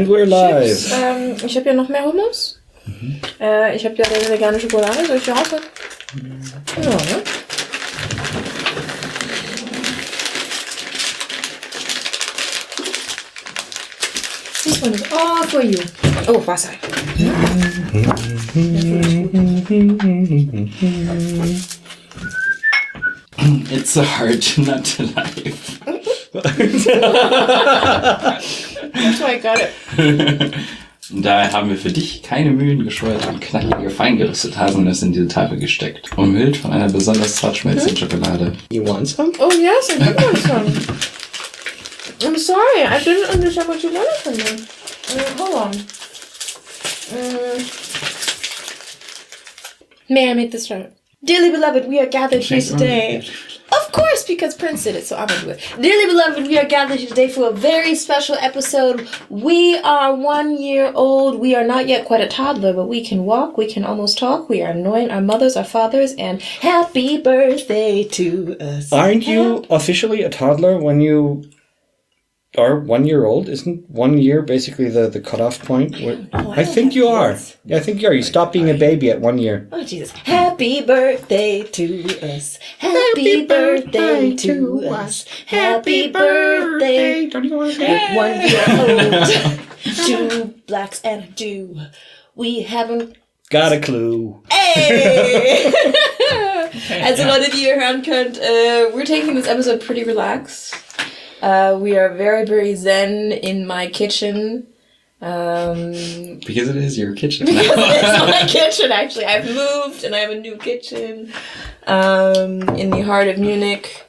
And we're live. Chips. Ich habe ja noch mehr Hummus. Ich habe ja eine vegane Schokolade. Soll ich die rausholen? Ja, ne? This one is all for you. Oh, Wasser. It's so hard not to laugh. That's why I got it. Und daher haben wir für dich keine Mühen gescheut und knackige, feingerüstete Haselnüsse in diese Tafel gesteckt. Umhüllt von einer besonders zart schmelzenden Schokolade. You want some? Oh, yes, I do want some. I'm sorry, I didn't understand what you wanted from me. Hold on. May I make this right? Dearly beloved, we are gathered here today. Of course, because Prince did it, so I'm gonna do it. Dearly beloved, we are gathered here today for a very special episode. We are 1 year old. We are not yet quite a toddler, but we can walk, we can almost talk. We are annoying our mothers, our fathers, and happy birthday to us. Aren't you officially a toddler when you are 1 year old? Isn't 1 year basically the cutoff point? I think you are. Yeah, I think you are. You stop being a baby at 1 year. Oh, Jesus. Happy birthday to us. Happy birthday to us. Happy birthday. Don't you want to 1 year old. 2 blacks and a Jew. We haven't... Got a clue. Hey! As a lot of you hören könnt, we're taking this episode pretty relaxed. We are very, very zen in my kitchen. Because it is your kitchen. Because it is my kitchen, actually. I've moved and I have a new kitchen in the heart of Munich.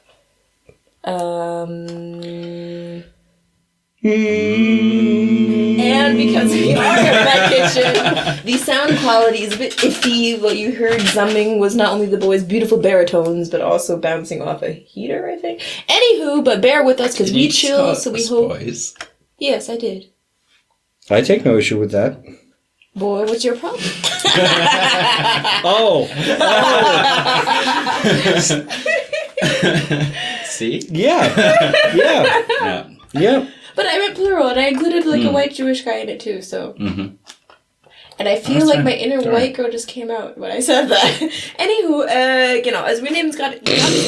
And because we are in my kitchen, the sound quality is a bit iffy. What you heard zumming was not only the boys' beautiful baritones, but also bouncing off a heater, I think. Anywho, but bear with us because we chill, so we hope... Boys. Yes, I did. I take no issue with that. Boy, what's your problem? Oh. See? Yeah. Yeah. But I meant plural, and I included like a white Jewish guy in it too, so... And I feel like my inner white girl just came out when I said that. Anywho, genau, also wir nehmen es gerade...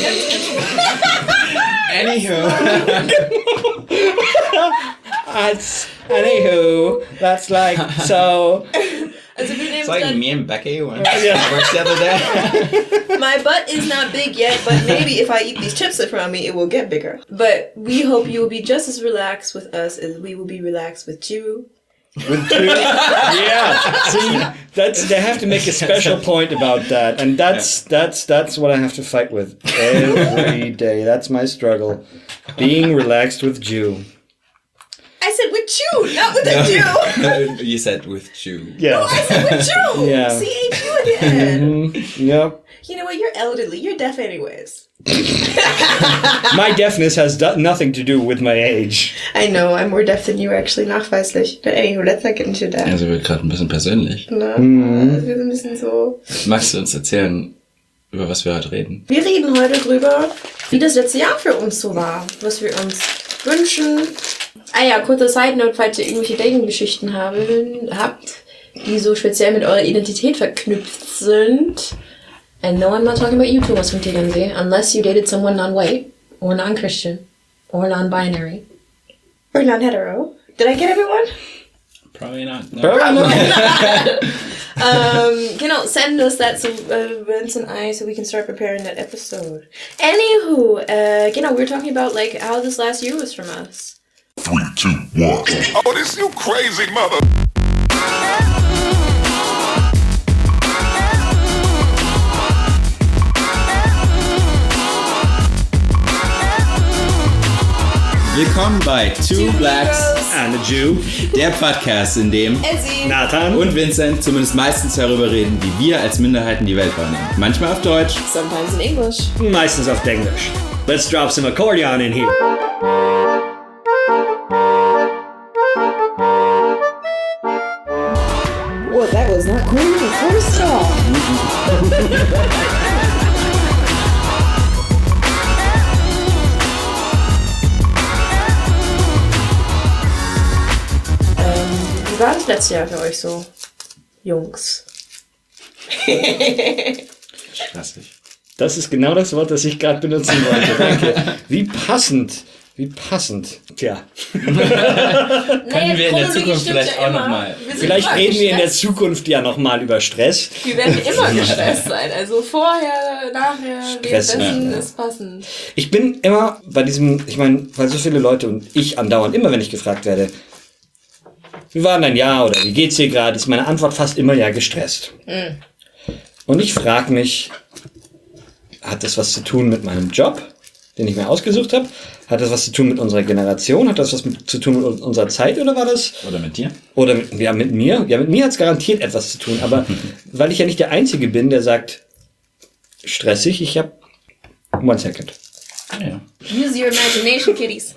Anywho, that's like, so... Also wir nehmen It's es like gerade... me and Becky when worked the other day. My butt is not big yet, but maybe if I eat these chips in front of me, it will get bigger. But we hope you will be just as relaxed with us as we will be relaxed with you. With two, yeah. See, they have to make a special point about that, and that's what I have to fight with every day. That's my struggle, being relaxed with Jew. I said with Jew, not with a Jew. You said with Jew. Yeah. No, I said with Jew. Yeah. C-H-U at the end. Yep. You know what? You're elderly. You're deaf anyways. My deafness has nothing to do with my age. I know, I'm more deaf than you actually, nachweislich. But anyway, let's not get into that. Also wird gerade ein bisschen persönlich. Ne? Wir sind ein bisschen so... Magst du uns erzählen, über was wir heute reden? Wir reden heute drüber, wie das letzte Jahr für uns so war. Was wir uns wünschen. Ah ja, kurzer Side-Note, falls ihr irgendwelche Dating-Geschichten habt, die so speziell mit eurer Identität verknüpft sind. And no, I'm not talking about you, Thomas from Tegernsee, unless you dated someone non-white, or non-Christian, or non-binary, or non-hetero. Did I get everyone? Probably not. No. Probably not. Send us that so Vince and I, so we can start preparing that episode. Anywho, we're talking about like how this last year was from us. 3, 2, 1. Oh, this you crazy mother. Willkommen bei Two Blacks And a Jew. Der Podcast, in dem Ezzy Nathan. und Vincent zumindest meistens darüber reden, wie wir als Minderheiten die Welt wahrnehmen. Manchmal auf Deutsch. Sometimes in English. Meistens auf English. Let's drop some accordion in here. Well, that was not cool, first off. Wie war das letzte Jahr für euch so, Jungs? Stressig. Das ist genau das Wort, das ich gerade benutzen wollte. Danke. Wie passend. Wie passend. Tja. Können wir in der Zukunft vielleicht auch nochmal. Vielleicht reden wir in der Zukunft ja nochmal über Stress. Wir werden immer gestresst sein. Also vorher, nachher, Stress, währenddessen ja. ist passend. Ich bin immer bei diesem, ich meine, weil so viele Leute und ich andauernd, immer wenn ich gefragt werde, wie war dein Jahr oder wie geht's dir gerade, ist meine Antwort fast immer ja gestresst. Und ich frage mich, hat das was zu tun mit meinem Job, den ich mir ausgesucht habe? Hat das was zu tun mit unserer Generation? Hat das was zu tun mit unserer Zeit oder war das? Oder mit dir? Oder mit mir? Ja, mit mir hat es garantiert etwas zu tun, aber weil ich ja nicht der Einzige bin, der sagt, stressig, ich habe... One second. Ja. Use your imagination, kiddies.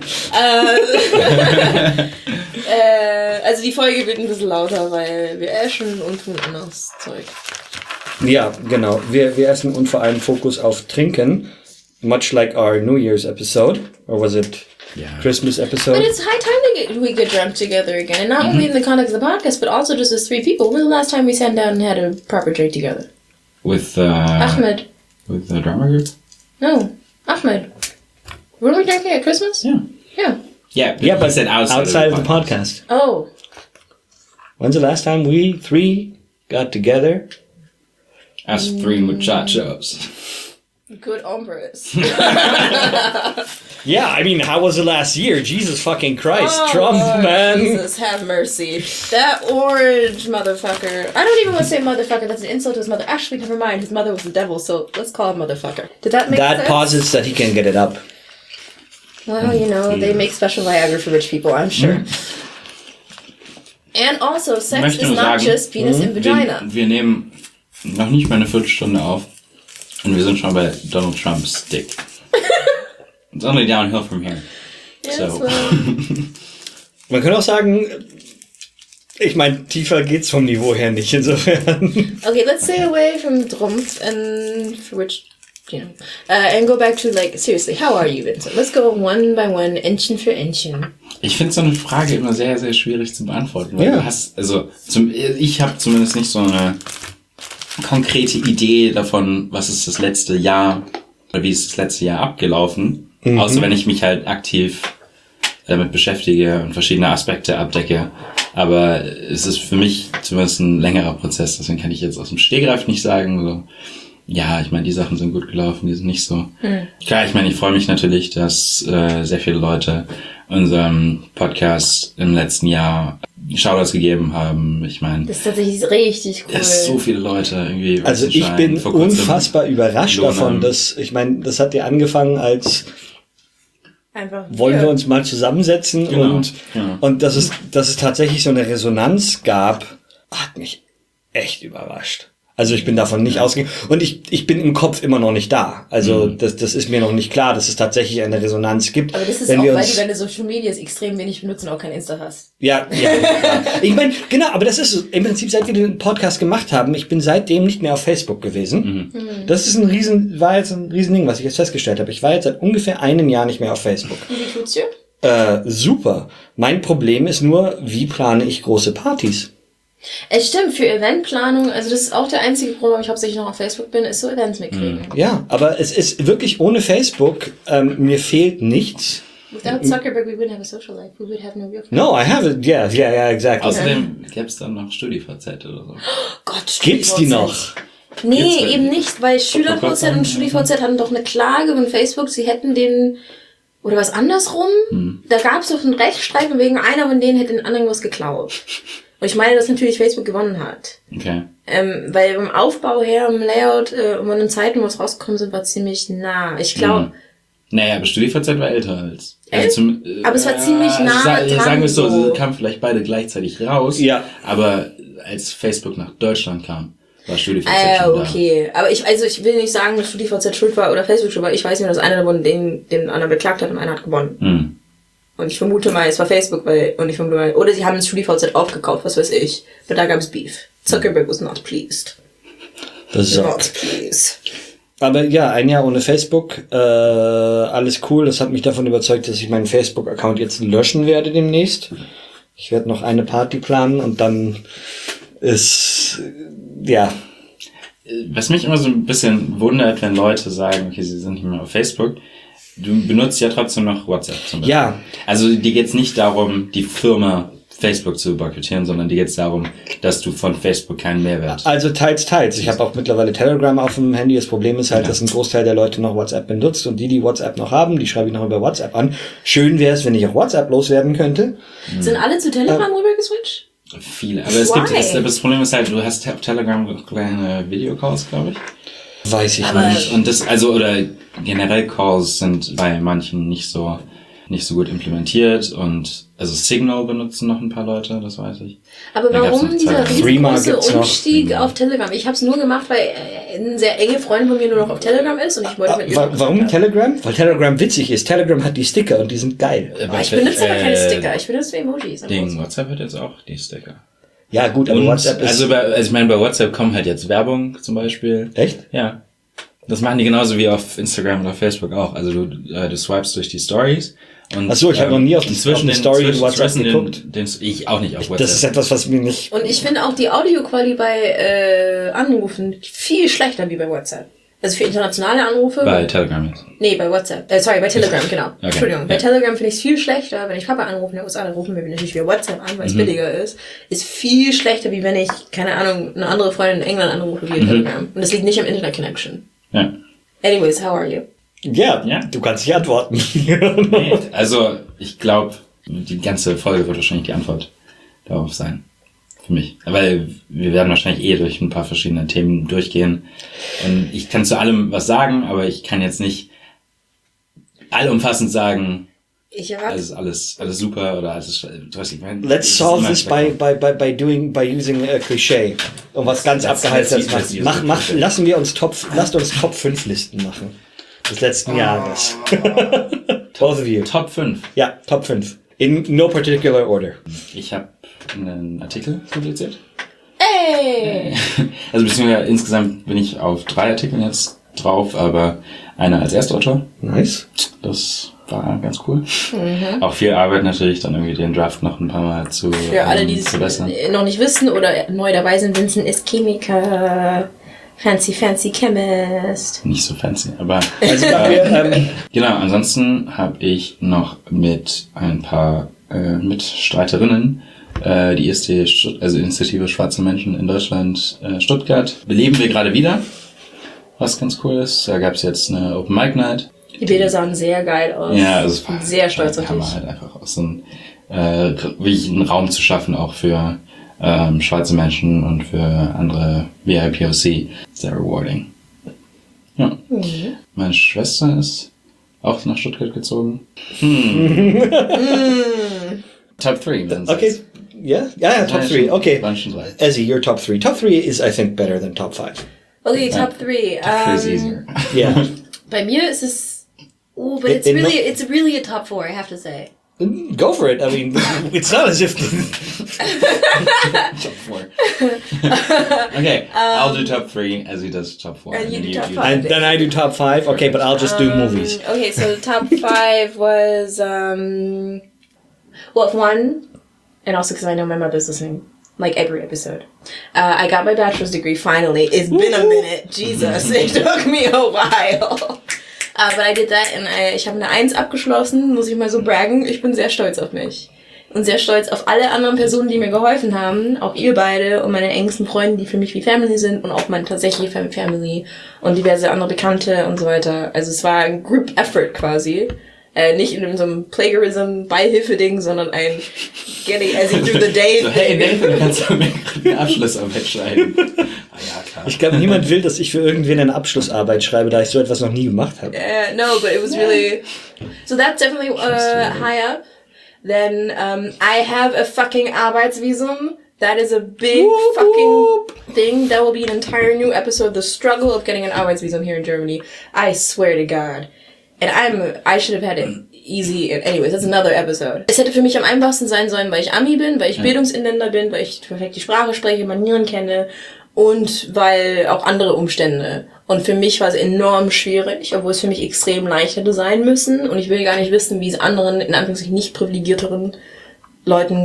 Also die Folge wird ein bisschen lauter, weil wir essen und tun anderes Zeug. Ja, genau. Wir essen und vor allem Fokus auf Trinken. Much like our New Year's episode. Or was it Christmas But episode? it's high time we get drunk together again. And not only in the context of the podcast, but also just as three people. When was the last time we sat down and had a proper drink together? With Ahmed. With the drama group? No. Ahmed. Were we drinking at Christmas? Yeah. Yeah. Yeah, But he said outside of the podcast. Oh. When's the last time we three got together? Us three muchachos. Good hombres. Yeah, I mean, how was the last year? Jesus fucking Christ. Oh, Trump, Lord man. Jesus, have mercy. That orange motherfucker. I don't even want to say motherfucker. That's an insult to his mother. Actually, never mind. His mother was the devil, so let's call him motherfucker. Did that make That sense? posits that he can get it up. Well, you know, they make special Viagra for rich people, I'm sure. And also, Ich sex möchte is nur not sagen, just penis and vagina. wir nehmen noch nicht mal eine Viertelstunde auf und wir sind schon bei Donald Trumps Dick. It's only downhill from here. Yes, So. well, Man kann auch sagen, ich meine, tiefer geht's vom Niveau her nicht, insofern. okay, let's stay away from Drumpf and for which, you know, and go back to, like, seriously, how are you, Vincent? Let's go one by one, Entchen für Entchen. Ich finde so eine Frage immer sehr, sehr schwierig zu beantworten, weil Ja. du hast, also ich habe zumindest nicht so eine konkrete Idee davon, was ist das letzte Jahr oder wie ist das letzte Jahr abgelaufen, außer wenn ich mich halt aktiv damit beschäftige und verschiedene Aspekte abdecke. Aber es ist für mich zumindest ein längerer Prozess, deswegen kann ich jetzt aus dem Stegreif nicht sagen, so, ja, ich meine, die Sachen sind gut gelaufen, die sind nicht so. Klar, ich meine, ich freue mich natürlich, dass sehr viele Leute unserem Podcast im letzten Jahr Shoutouts gegeben haben. Ich meine, Das ist tatsächlich richtig cool. es so viele Leute irgendwie. Also ich Weißenstein, bin vor kurzem unfassbar überrascht Lona. davon, dass, ich meine, das hat ja angefangen als, Einfach wollen wir uns mal zusammensetzen Genau, und dass es tatsächlich so eine Resonanz gab, hat mich echt überrascht. Also ich bin davon nicht ausgegangen. Und ich bin im Kopf immer noch nicht da. Also das ist mir noch nicht klar, dass es tatsächlich eine Resonanz gibt. Aber das ist wenn auch, wir weil uns, du deine Social Medias extrem wenig benutzen und auch kein Insta hast. ja. Ich meine, genau, aber das ist so, im Prinzip, seit wir den Podcast gemacht haben, ich bin seitdem nicht mehr auf Facebook gewesen. Das ist war jetzt ein Riesending, was ich jetzt festgestellt habe. Ich war jetzt seit ungefähr einem Jahr nicht mehr auf Facebook. Wie tut's dir? Super. Mein Problem ist nur, wie plane ich große Partys? Es stimmt, für Eventplanung, also das ist auch der einzige Grund, warum ich hauptsächlich noch auf Facebook bin, ist so Events mitkriegen. Ja, aber es ist wirklich ohne Facebook, mir fehlt nichts. Without Zuckerberg, we wouldn't have a social life. We would have no real friends. No, I have it. Yeah, exactly. Außerdem gäbe es dann noch StudiVZ oder so. Gott, Gibt's die StudiVZ. noch? Nee, Gibt's eben wirklich? nicht, weil SchülerVZ und StudiVZ hatten doch eine Klage von Facebook, sie hätten den, oder was andersrum, da gab es doch einen Rechtsstreit und wegen einer von denen hätte den anderen was geklaut. Und ich meine, dass natürlich Facebook gewonnen hat. Okay. Weil im Aufbau her, im Layout und von den Zeiten, wo es rausgekommen sind, war ziemlich nah. Ich glaube, Naja, aber StudiVZ war älter als. Echt? Aber es war ziemlich nah dran, Sagen wir es so, so. sie kamen vielleicht beide gleichzeitig raus. Ja. Aber als Facebook nach Deutschland kam, war StudiVZ schon okay. Aber ich will nicht sagen, dass StudiVZ schuld war oder Facebook schuld war. Ich weiß nur, dass einer davon den anderen beklagt hat und einer hat gewonnen. da. Und ich vermute mal, es war Facebook, oder sie haben das StudiVZ aufgekauft, was weiß ich. Aber da gab es Beef. Zuckerberg was not pleased. Das ist Not pleased. Aber ja, ein Jahr ohne Facebook, alles cool. Das hat mich davon überzeugt, dass ich meinen Facebook-Account jetzt löschen werde demnächst. Ich werde noch eine Party planen und dann ist, ja. Was mich immer so ein bisschen wundert, wenn Leute sagen, okay, sie sind nicht mehr auf Facebook. Du benutzt ja trotzdem noch WhatsApp zum Beispiel. Ja. Also dir geht's nicht darum, die Firma Facebook zu boykottieren, sondern dir geht's darum, dass du von Facebook keinen Mehrwert. Also teils. Ich habe auch mittlerweile Telegram auf dem Handy. Das Problem ist halt, dass ein Großteil der Leute noch WhatsApp benutzt und die WhatsApp noch haben, die schreibe ich noch über WhatsApp an. Schön wäre es, wenn ich auch WhatsApp loswerden könnte. Sind alle zu Telegram rüber geswitcht? Viele. Aber es gibt, das Problem ist halt, du hast auf Telegram kleine Videocalls, glaube ich. Weiß ich Aber nicht. Und das, also, oder generell Calls sind bei manchen nicht so gut implementiert und, also Signal benutzen noch ein paar Leute, das weiß ich. Aber Da gab's warum noch dieser Telegram. Threema riesengroße gibt's noch. Umstieg auf Telegram? Ich habe es nur gemacht, weil eine sehr enge Freundin von mir nur noch auf Telegram ist und ich wollte mit ihr... Warum Telegram? Weil Telegram witzig ist. Telegram hat die Sticker und die sind geil. Aber ich benutze aber keine Sticker, ich benutze Emojis. WhatsApp hat jetzt auch die Sticker. Ja gut, aber Und, WhatsApp ist... also ich meine, bei WhatsApp kommen halt jetzt Werbung zum Beispiel. Echt? Ja. Das machen die genauso wie auf Instagram oder Facebook auch. Also du swipest durch die Stories. Und, Ach so, ich habe noch nie auf die Story in WhatsApp geguckt. Ich auch nicht auf WhatsApp. Das ist etwas, was mir nicht... Und ich finde auch die Audioqualität bei Anrufen viel schlechter wie bei WhatsApp. Also für internationale Anrufe... Bei Telegram jetzt. Nee, bei WhatsApp. Bei Telegram, genau. Okay. Entschuldigung. Bei Ja. Telegram finde ich es viel schlechter, wenn ich Papa anrufe in den USA, dann rufen wir natürlich via WhatsApp an, weil es billiger ist. Ist viel schlechter, wie wenn ich, keine Ahnung, eine andere Freundin in England anrufe via Telegram. Und das liegt nicht am Internet-Connection. Ja. Anyways, how are you? Ja, Ja. du kannst nicht antworten. Nee, also ich glaube, die ganze Folge wird wahrscheinlich die Antwort darauf sein. Für mich. Weil wir werden wahrscheinlich durch ein paar verschiedene Themen durchgehen. Und ich kann zu allem was sagen, aber ich kann jetzt nicht allumfassend sagen, Ich erwarte... alles super oder alles, was ich meine. Let's solve this by using a Cliché. Und was ganz Let's abgehaltenes use machen. a cliché. Lasst uns Top 5 Listen machen. Des letzten Jahres. Both of you. Top 5. Ja, Top 5. In no particular order. Ich habe einen Artikel publiziert. Ey! Also beziehungsweise insgesamt bin ich auf 3 Artikeln jetzt drauf, aber einer als Erstautor. Nice. Das war ganz cool. Auch viel Arbeit natürlich, dann irgendwie den Draft noch ein paar Mal zu Für alle, die es verbessern. noch nicht wissen oder neu dabei sind, Vincent ist Chemiker, fancy chemist. Nicht so fancy, aber Also, genau, ansonsten habe ich noch mit ein paar Mitstreiterinnen die IST, also Initiative Schwarze Menschen in Deutschland, Stuttgart, beleben wir gerade wieder, was ganz cool ist. Da gab es jetzt eine Open Mic Night. Die Bilder sahen sehr geil aus. Ja, also es Ich bin war sehr stolz auf Hammer dich. halt einfach aus so wirklich einen Raum zu schaffen, auch für schwarze Menschen und für andere BIPOC. Sehr rewarding. Ja. Meine Schwester ist auch nach Stuttgart gezogen. Top 3. okay. Yeah, top 3. Okay. Waren schon 3. Ezzy, your top 3. Top 3 is, I think, better than top 5. Okay, Top 3. Top 3 is easier. Yeah. Bei mir ist es... Oh, but In- it's really a top 4, I have to say. Go for it. I mean, it's not as if... Top 4. Okay, I'll do top 3 as he does top 4. And you do top 5. and then I do top 5. Okay, but I'll just do movies. Okay, so top 5 was... Well, one, and also because I know my mother's listening, like every episode. I got my bachelor's degree finally. It's been a minute. Jesus, it took me a while. But I did that and ich habe eine 1 abgeschlossen, muss ich mal so braggen. Ich bin sehr stolz auf mich. Und sehr stolz auf alle anderen Personen, die mir geholfen haben. Auch ihr beide und meine engsten Freunde, die für mich wie Family sind. Und auch meine tatsächliche Family und diverse andere Bekannte und so weiter. Also es war ein Group Effort quasi. Nicht in so einem Plagiarism-Beihilfe-Ding, sondern ein Getting as you through the day. So, hey Nathan, kannst du mir eine Abschlussarbeit schreiben? Ah ja, klar. Ich glaube, niemand will, dass ich für irgendwen eine Abschlussarbeit schreibe, da ich so etwas noch nie gemacht habe. No, but it was really... So that's definitely high up. Then I have a fucking Arbeitsvisum. That is a big fucking thing. That will be an entire new episode. The struggle of getting an Arbeitsvisum here in Germany. I swear to God. And I should have had it easy. Anyways, that's another episode. Es hätte für mich am einfachsten sein sollen, weil ich Ami bin, weil ich Bildungsinländer bin, weil ich perfekt die Sprache spreche, Manieren kenne und weil auch andere Umstände. Und für mich war es enorm schwierig, obwohl es für mich extrem leicht hätte sein müssen. Und ich will gar nicht wissen, wie es anderen, in Anführungszeichen nicht privilegierteren Leuten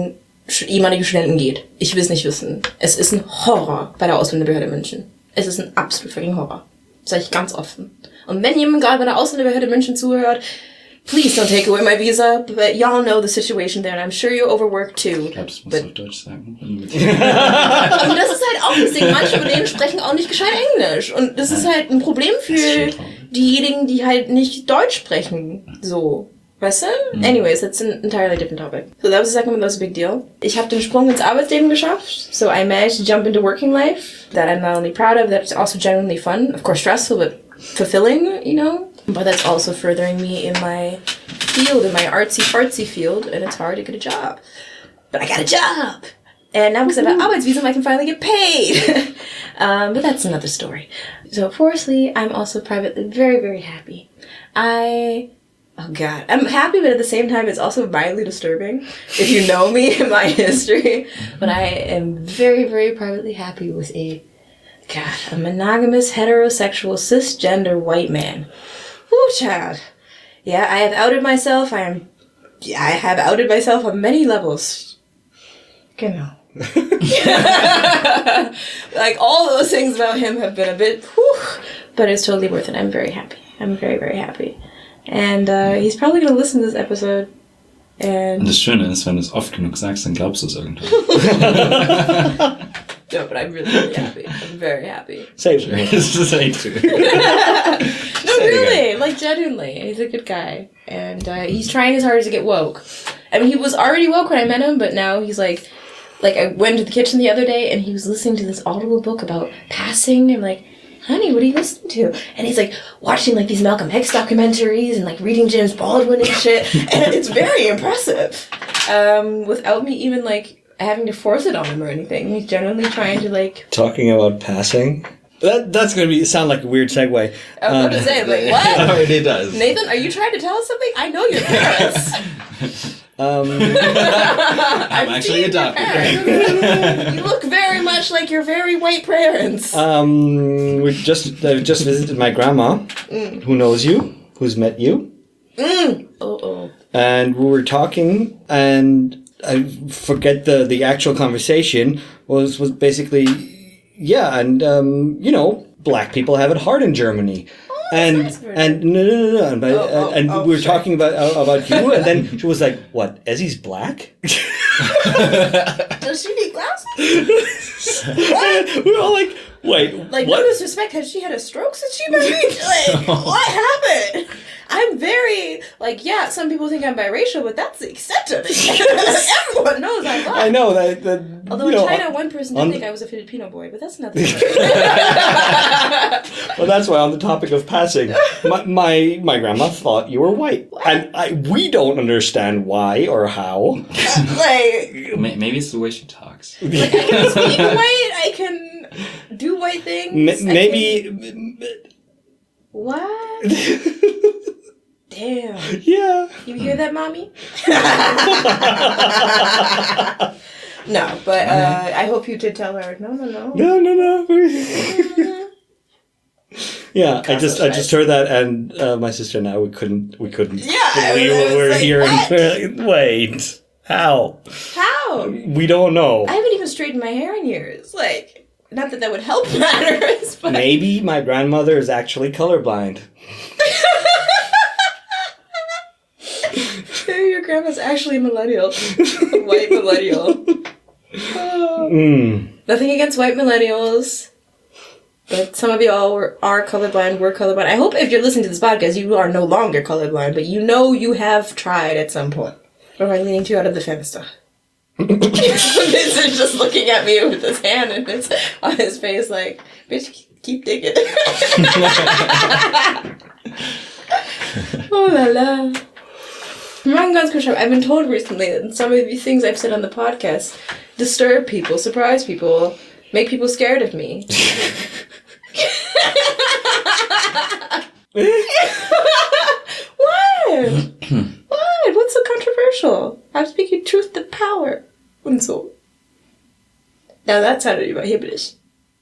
ehemalige Studenten geht. Ich will es nicht wissen. Es ist ein Horror bei der Ausländerbehörde München. Es ist ein absolut fucking Horror. Sag ich ganz offen. Und wenn jemand gerade bei der Ausländerbehörde München zuhört, please don't take away my visa, but y'all know the situation there, and I'm sure you're overworked too. Ich glaube, das musst du auf Deutsch sagen. Und das ist halt auch das Ding, manche von denen sprechen auch nicht gescheit Englisch. Und das ist halt ein Problem für diejenigen, die halt nicht Deutsch sprechen. So. Weißt du? Anyways, that's an entirely different topic. So that was the second one, that was a big deal. Ich habe den Sprung ins Arbeitsleben geschafft. So I managed to jump into working life. That I'm not only proud of, that's also genuinely fun. Of course stressful, but fulfilling, you know? But that's also furthering me in my field, in my artsy-fartsy field, and it's hard to get a job. But I got a job! And now because I have an Arbeitsvisum, I can finally get paid! But that's another story. So fourthly, I'm also privately very, very happy. Oh God, I'm happy, but at the same time, it's also mildly disturbing if you know me and my history. But I am very, very privately happy with a monogamous, heterosexual, cisgender white man. Woo, child. Yeah, I have outed myself. I have outed myself on many levels. Genau. Like, all those things about him have been a bit, whew, but it's totally worth it. I'm very happy. I'm very, very happy. And he's probably going to listen to this episode. Und das Schöne ist, wenn du es oft genug sagst, dann glaubst du es irgendwann. No, but I'm really, really happy. I'm very happy. Say it. Das ist echt true. No, really, like genuinely, he's a good guy, and he's trying his hardest to get woke. I mean, he was already woke when I met him, but now he's like I went to the kitchen the other day, and he was listening to this Audible book about passing. I'm like, honey, what are you listening to? And he's like watching like these Malcolm X documentaries and like reading James Baldwin and shit, and it's very impressive. Without me even like having to force it on him or anything, he's generally trying to like. Talking about passing. That's going to sound like a weird segue. I was about to say, like, what? It already does. Nathan, are you trying to tell us something? I know your parents. I'm actually adopted. You look very much like your very white parents. I've just visited my grandma, who knows you, who's met you. And we were talking, and I forget the actual conversation was basically, yeah, and you know, black people have it hard in Germany. And no, and we were talking about you, and then she was like, "What? Essie's black?" Does she need glasses? What? We were all like, "Wait, like what?" No disrespect, has she had a stroke since she married? Like, what happened? I'm very like, yeah. Some people think I'm biracial, but that's the extent of it. Everyone knows I'm black. I know that. Although in China, one person did think I was a Filipino boy, but that's nothing. Well, that's why on the topic of passing, my grandma thought you were white, and we don't understand why or how. Like, Maybe it's the way she talks. like I can speak white, I can do white things. Maybe. What? Damn. Yeah. You hear that, mommy? No, but I hope you did tell her. No. No. Yeah, I just heard that, and my sister and I we couldn't Yeah, believe it what was we're like, hearing. what? We're like, wait, how? How? We don't know. I haven't even straightened my hair in years. Like, not that would help matters, but Maybe my grandmother is actually colorblind. maybe your grandma's actually a millennial, a white millennial. Oh. Nothing against white millennials. But some of you all are colorblind, were colorblind. I hope if you're listening to this podcast, you are no longer colorblind, but you know you have tried at some point. Or am I leaning too out of the fenster? Vincent is just looking at me with his hand and it's on his face like, bitch, keep digging. Oh la la. I've been told recently that some of these things I've said on the podcast disturb people, surprise people, make people scared of me. What? What? What's so controversial? I'm speaking truth to power. Und so. Now that sounded überheblich.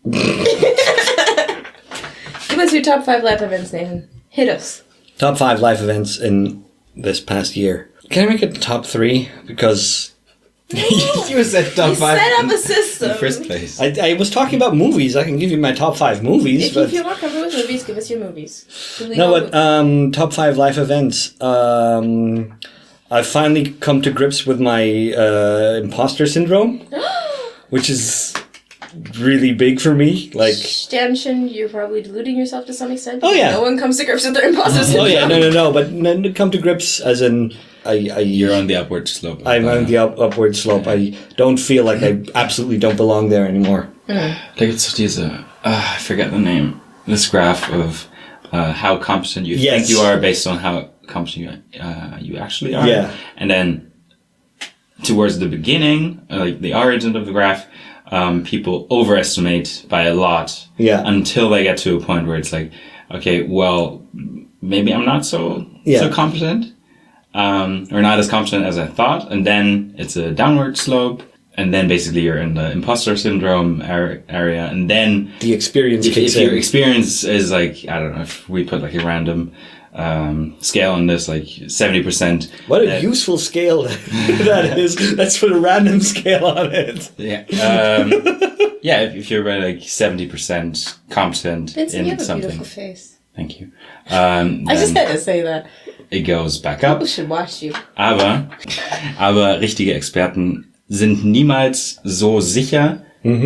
Give us your top 5 life events, Nathan. Hit us. Top 5 life events in this past year. Can I make it top 3? Because You said top We 5 set up a in system. the first place. I was talking about movies. I can give you my top 5 movies. If But you want to cover with movies, give us your movies. no, but top 5 life events. I've finally come to grips with my imposter syndrome, which is really big for me. Like, Sternchen, you're probably deluding yourself to some extent. Oh, yeah. No one comes to grips with their imposter oh syndrome. yeah, no, but come to grips as in You're on the upward slope. I'm on the upward slope. I don't feel like I absolutely don't belong there anymore. Like it's diese, I forget the name. This graph of how competent you Yes. think you are based on how competent you actually are. Yeah. And then towards the beginning, like the origin of the graph, people overestimate by a lot. Yeah. Until they get to a point where it's like, okay, well, maybe I'm not so competent. Or not as competent as I thought, and then it's a downward slope, and then basically you're in the imposter syndrome area, and then The experience if kicks your in. experience is like, I don't know, if we put like a random scale on this, like 70%. What a useful scale that is. Let's put a random scale on it. Yeah. Yeah, if you're about like 70% competent Vincent, you in have a something. beautiful face. Thank you. I just Then had to say that. it goes back up. People should watch you. Aber richtige Experten sind niemals so sicher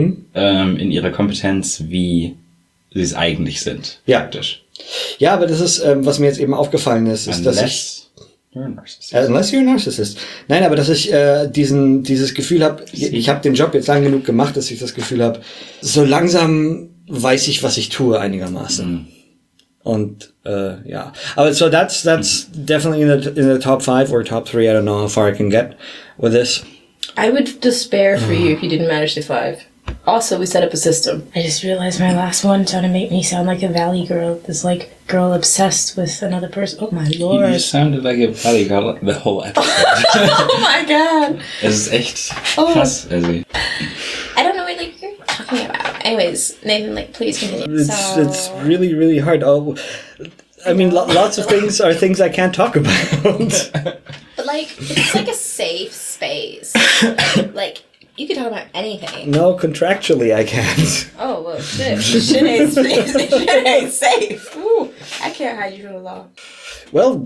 in ihrer Kompetenz, wie sie es eigentlich sind. Ja. Praktisch. Ja, aber das ist, was mir jetzt eben aufgefallen ist, dass ich... Unless you're a narcissist. Unless you're a narcissist. Nein, aber dass ich dieses Gefühl habe, ich habe den Job jetzt lang genug gemacht, dass ich das Gefühl habe, so langsam weiß ich, was ich tue einigermaßen. Und ja, aber so that's definitely in the top 5 or top 3. I don't know how far I can get with this. I would despair for you if you didn't manage the 5. Also, we set up a system. I just realized my last one trying to make me sound like a valley girl. This like girl obsessed with another person. Oh my lord. You sounded like a valley girl the whole episode. Oh my god. Es ist echt Oh. krass. Also, I don't know what like you're talking about. Anyways, Nathan, like please continue. It's really, really hard. Oh, I mean, lots of things are things I can't talk about. But like it's like a safe space. Like you can talk about anything. No, contractually I can't. Oh well, shit. Shit ain't safe. Shit ain't safe. Ooh, I can't hide you from the law. Well,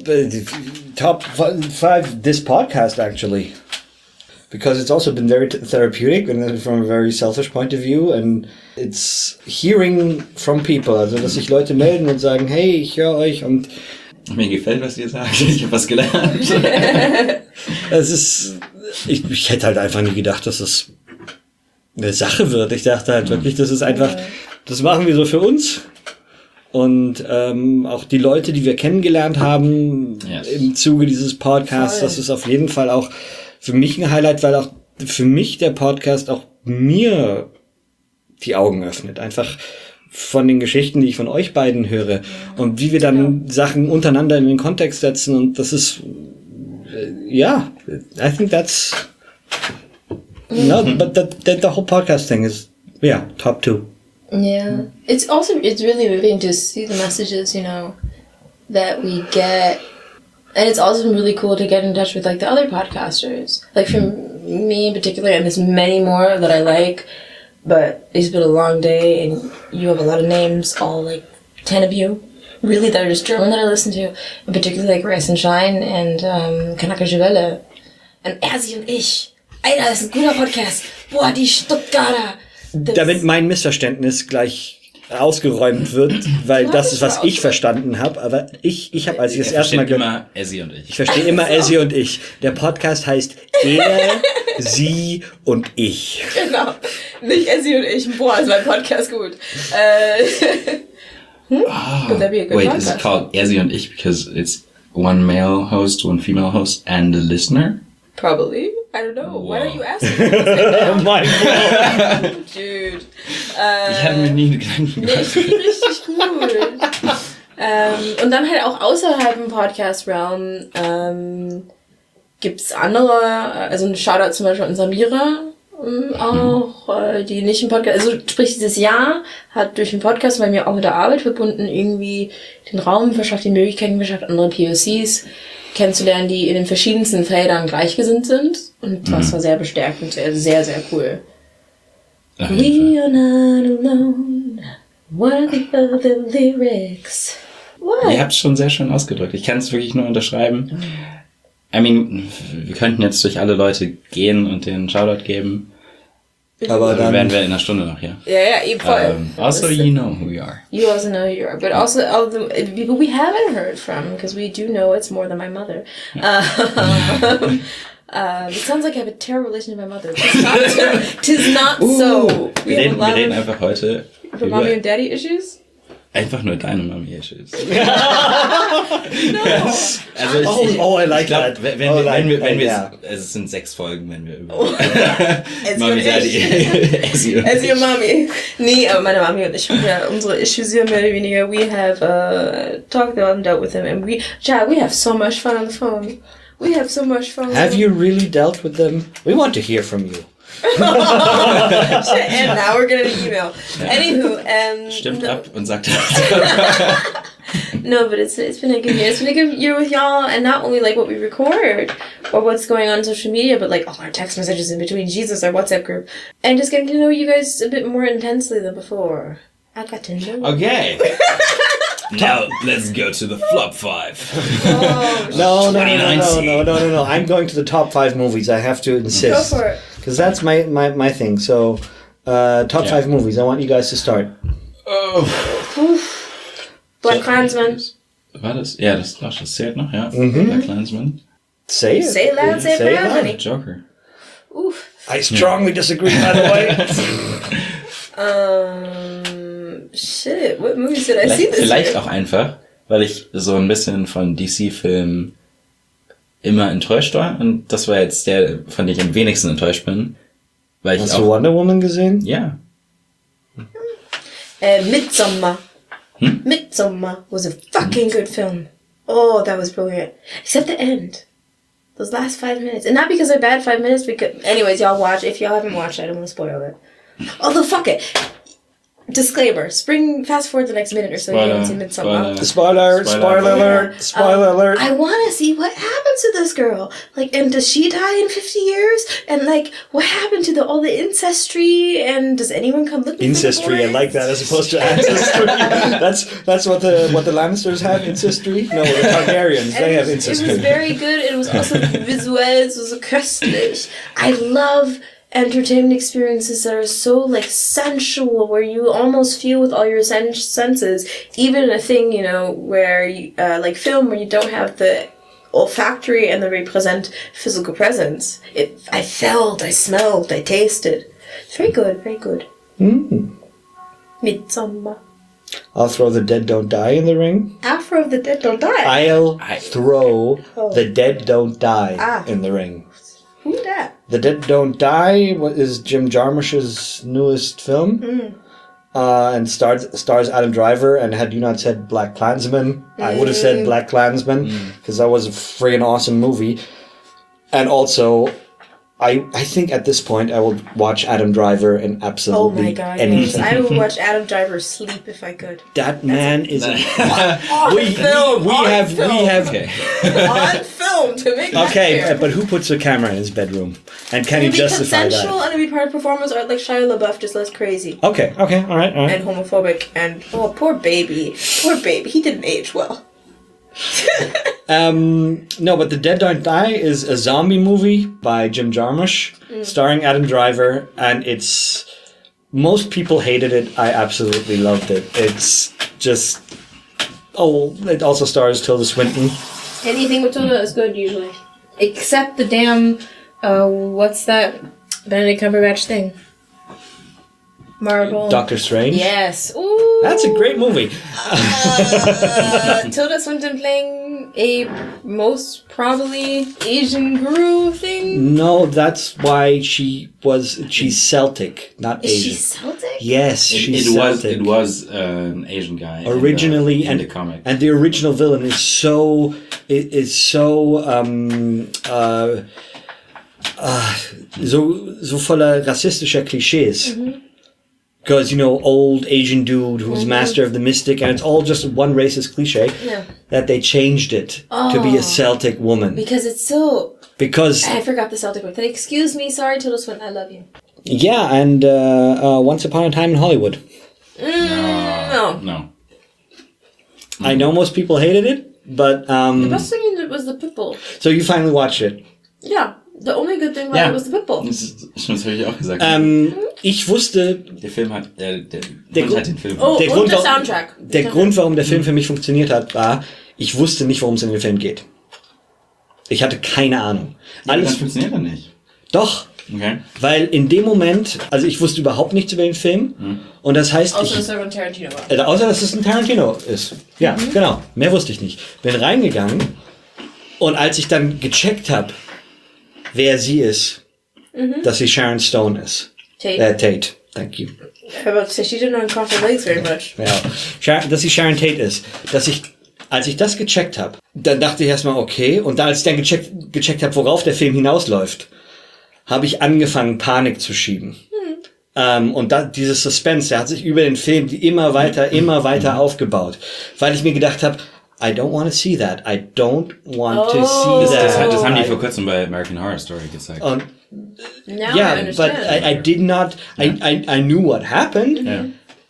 top 5 this podcast actually, because it's also been very therapeutic and from a very selfish point of view, and it's hearing from people, also dass sich Leute melden und sagen, hey, ich höre euch und mir gefällt, was ihr sagt. Ich habe was gelernt. es ist, ich hätte halt einfach nie gedacht, dass es eine Sache wird. Ich dachte halt wirklich, das ist einfach, das machen wir so für uns. Und auch die Leute, die wir kennengelernt haben im Zuge dieses Podcasts, das ist auf jeden Fall auch für mich ein Highlight, weil auch für mich der Podcast auch mir die Augen öffnet. Einfach von den Geschichten, die ich von euch beiden höre und wie wir dann Sachen untereinander in den Kontext setzen. Und das ist, ja, I think that's, no, but the whole podcast thing is, yeah, top 2. Yeah. It's really moving to see the messages, you know, that we get. And it's also been really cool to get in touch with like the other podcasters. Like for me in particular, and there's many more that I like, but it's been a long day and you have a lot of names, all like 10 of you, really, that are just German that I listen to. In particular like Rise and Shine and Kanakische Welle. Und Sie und ich. Alter, das ist ein guter Podcast. Boah, die Stuttgarter. Damit mein Missverständnis gleich ausgeräumt wird, weil das ist, was ich verstanden habe. Aber ich habe, als ich das erste Mal gehört, immer Essi und ich. Ich verstehe immer Essi und ich. Der Podcast heißt Er, Sie und ich. Genau. Nicht Essi und ich. Boah, ist mein Podcast gut. Would that be a good Wait, podcast? is it called Essi und ich because it's one male host, one female host, and a listener? Probably. I don't know. Why don't you ask me? Mein Gott. Dude. Ich hatte mir nie Gedanken Nee, gemacht. ich finde richtig gut. Und dann halt auch außerhalb im Podcast-Realm gibt's andere, also ein Shoutout zum Beispiel an Samira, auch, die nicht im Podcast, also sprich dieses Jahr hat durch den Podcast bei mir auch mit der Arbeit verbunden irgendwie den Raum verschafft, die Möglichkeiten verschafft, andere POCs kennenzulernen, die in den verschiedensten Feldern gleichgesinnt sind. Und das war sehr bestärkend, sehr, sehr cool. Auf jeden Fall. We are not alone. What are the other lyrics? What? Ihr habt es schon sehr schön ausgedrückt. Ich kann es wirklich nur unterschreiben. I mean, wir könnten jetzt durch alle Leute gehen und den Shoutout geben. Aber Dann wären dann... wir in einer Stunde noch hier. Ja, eben voll. Also, you know who we are. You also know who you are, but also all the people we haven't heard from, because we do know it's more than my mother. It sounds like I have a terrible relation to my mother. Tis not so. Wir reden einfach heute über Mommy and Daddy issues. einfach nur deine Mommy-Issues. No. Also I like ich glaube, that. wenn wir yeah. es sind 6 Folgen, wenn wir über As Mommy, your Daddy, As your mommy. Nee, aber meine Mami und ich haben ja unsere Issues hier mehr oder weniger. We have talked about and dealt with them, and we have so much fun on the phone. We have so much fun. Have you really dealt with them? We want to hear from you. And now we're getting an email. Anywho, Stimmt no, ab und sagt no, but it's been a good year. It's been a good year with y'all, and not only like what we record or what's going on social media, but like all our text messages in between, Jesus, our WhatsApp group, and just getting to know you guys a bit more intensely than before. I got to know. Okay. Now let's go to the flop 5. Oh, No. I'm going to the top 5 movies. I have to go insist. for it. Because that's my thing. So, top 5 movies. I want you guys to start. Black Klansman. War das? Ja, das zählt noch, ja. Black Klansman. Say it. Say it loud, say it Say it proud, loud. honey. Joker. Oof. I strongly disagree, by the way. Shit. What movies did I see this Vielleicht year? auch einfach, weil ich so ein bisschen von DC-Filmen immer enttäuscht war. Und das war jetzt der, von dem ich am wenigsten enttäuscht bin. Weil ich Hast auch... du Wonder Woman gesehen? Ja. Midsommar. Midsommar was a fucking good film. Oh, that was brilliant. Except the end. Those last 5 minutes. And not because they're bad 5 minutes, because... Anyways, y'all watch. If y'all haven't watched it, I don't want to spoil it. Although, fuck it. Disclaimer. Fast forward the next minute or so. You haven't seen Midsommar. Spoiler alert. I want to see what happens to this girl. Like, and does she die in 50 years? And like, what happened to all the ancestry? And does anyone come looking for the Incestry, I boys? like that as opposed to ancestry. that's what the Lannisters have, incestry? No, the Targaryens, they have It incestry. was very good. It was also visual. It was köstlich. I love entertainment experiences that are so like sensual, where you almost feel with all your senses, even in a thing, you know, where you, like film, where you don't have the olfactory and the represent physical presence. I felt, I smelled, I tasted. It's very good, very good. Midsommar. I'll throw The Dead Don't Die in the ring. Afro of the Dead Don't Die. I'll throw Oh. The Dead Don't Die Ah. in the ring. Who's that? The Dead Don't Die is Jim Jarmusch's newest film. And stars Adam Driver. And had you not said Black Klansman, I would have said Black Klansman, because that was a freaking awesome movie. And also, I think at this point I would watch Adam Driver in Oh absolutely my god, yes. anything. I would watch Adam Driver sleep if I could. That man is a... On we film! have... Okay. On film to make that Okay, fair. but who puts a camera in his bedroom? And can he It'd be justify consensual that? and it'd be part of performance art, like Shia LaBeouf, just less crazy. Okay, all right. And homophobic, and oh, poor baby. He didn't age well. No, but The Dead Don't Die is a zombie movie by Jim Jarmusch, starring Adam Driver, and it's... Most people hated it. I absolutely loved it. It's just... Oh, it also stars Tilda Swinton. Anything with Tilda is good, usually. Except the damn, what's that Benedict Cumberbatch thing? Marvel. Doctor Strange. Yes. Ooh. That's a great movie. Tilda Swinton playing a most probably Asian guru thing. No, that's why she's Celtic, not Is she Asian. Celtic? Yes, she's Celtic. It was an Asian guy Originally, in the comic. and the original villain is so so voller rassistischer Klischees. because, old Asian dude who's master of the mystic, and it's all just one racist cliche, that they changed it to be a Celtic woman. Because it's so... Because... I forgot the Celtic word. Excuse me, sorry, Tilda Swinton, I love you. Yeah, and Once Upon a Time in Hollywood. No. I know most people hated it, but... The best thing in it was the Pitbull. So you finally watched it. Yeah, the only good thing about it was the Pitbull. Das habe ich auch gesagt. Ich wusste... Der Film hat... Der Grund hat den Film. Oh, der und Grund, der warum- Soundtrack. Der Grund, warum der Film für mich funktioniert hat, war, ich wusste nicht, worum es in dem Film geht. Ich hatte keine Ahnung. Das funktioniert ja nicht. Doch. Okay. Weil in dem Moment, also ich wusste überhaupt nichts über den Film. Und das heißt, Außer, dass er von Tarantino war. außer dass es ein Tarantino ist. Ja, genau. Mehr wusste ich nicht. Bin reingegangen und als ich dann gecheckt habe, wer sie ist, dass sie Sharon Stone ist. Tate. Thank you. But she didn't uncross her legs very much. Ja. Dass sie Sharon Tate ist. Als ich das gecheckt habe, dann dachte ich erstmal, okay. Und als ich dann gecheckt habe, worauf der Film hinausläuft, habe ich angefangen, Panik zu schieben. Und dieses Suspense, der hat sich über den Film immer weiter aufgebaut. Weil ich mir gedacht habe, I don't want to see that. I don't want to see that. Das haben die vor kurzem bei American Horror Story gezeigt. Und Now I yeah, but understand. I did not. I knew what happened. Ja.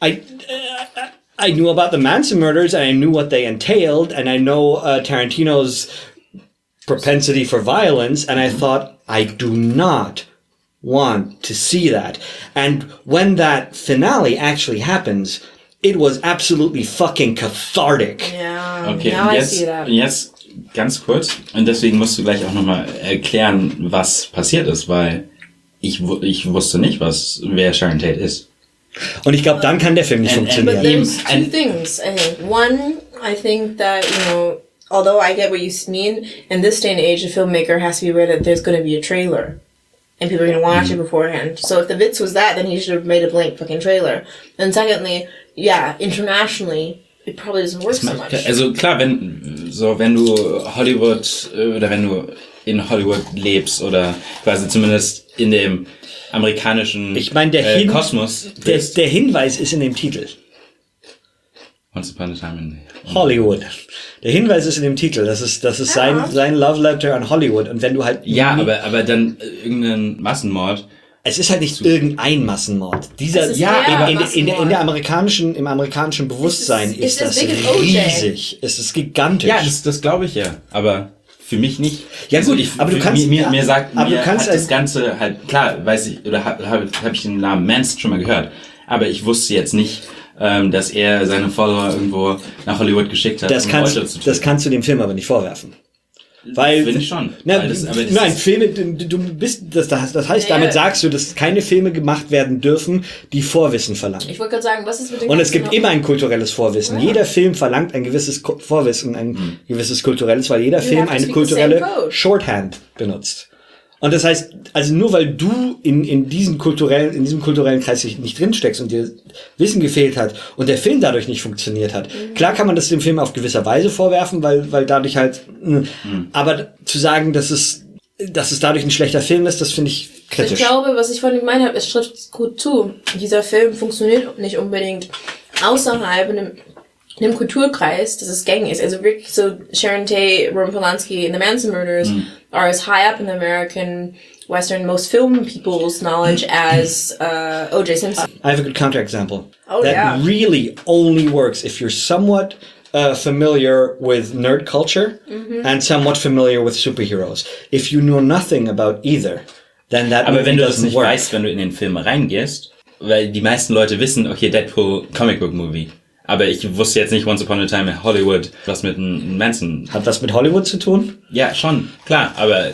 I knew about the Manson murders, and I knew what they entailed, and I know Tarantino's propensity for violence, and I thought, I do not want to see that. And when that finale actually happens, it was absolutely fucking cathartic. Yeah, Okay, now und I see that. jetzt ganz kurz, und deswegen musst du gleich auch nochmal erklären, was passiert ist, weil ich wusste nicht, wer Sharon Tate ist. Und ich glaube, dann kann der Film nicht And- But funktionieren. there's two things, I think. One, I think that, although I get what you mean, in this day and age, a filmmaker has to be aware that there's going to be a trailer. And people are going to watch it beforehand. So if the Witz was that, then he should have made a blank fucking trailer. And secondly, yeah, internationally, it probably doesn't work so much. Also klar, wenn du Hollywood oder wenn du in Hollywood lebst oder quasi zumindest in dem amerikanischen Ich meine, der Kosmos bist. der Hinweis ist in dem Titel. Once Upon a Time in Hollywood. Der Hinweis ist in dem Titel. Das ist sein Love Letter an Hollywood. Und wenn du halt... Ja, aber dann irgendein Massenmord. Es ist halt nicht irgendein Massenmord. Dieser, Es ist ja, der im amerikanischen Bewusstsein It's ist das as big as OJ. riesig. Es ist gigantisch. Ja, das glaube ich ja. Aber für mich nicht. Ja, gut, aber du kannst- Mir aber du kannst hat das Ganze halt, klar, weiß ich, oder hab ich den Namen Manson schon mal gehört. Aber ich wusste jetzt nicht, dass er seine Follower irgendwo nach Hollywood geschickt hat, das kannst du dem Film aber nicht vorwerfen. Weil, Finde ich schon. Na, Weil das nein, Filme, du bist, das heißt, damit sagst du, dass keine Filme gemacht werden dürfen, die Vorwissen verlangen. Ich wollte gerade sagen, was ist mit den Und es ganzen gibt immer ein kulturelles Vorwissen. Ja. Jeder Film verlangt ein gewisses Vorwissen, ein gewisses kulturelles, weil jeder Film have to eine speak the kulturelle same code. Shorthand benutzt. Und das heißt, also nur weil du in diesem kulturellen Kreis nicht drinsteckst und dir Wissen gefehlt hat und der Film dadurch nicht funktioniert hat. Klar kann man das dem Film auf gewisser Weise vorwerfen, weil dadurch halt, aber zu sagen, dass es dadurch ein schlechter Film ist, das finde ich kritisch. Ich glaube, was ich von ihm gemeint habe, es trifft gut zu. Dieser Film funktioniert nicht unbedingt außerhalb in einem Kulturkreis, dass es gängig ist. Also wirklich so Sharon Tate, Roman Polanski and the Manson murders are as high up in the American Western most film people's knowledge as O.J. Simpson. I have a good counterexample. Oh, that yeah. really only works if you're somewhat familiar with nerd culture and somewhat familiar with superheroes. If you know nothing about either, then that Aber movie wenn du das doesn't nicht work. weißt, wenn du in den Film reingehst, weil die meisten Leute wissen, okay, Deadpool, Comic Book Movie. Aber ich wusste jetzt nicht Once Upon a Time in Hollywood, was mit einem Manson. Hat was mit Hollywood zu tun? Ja, schon, klar, aber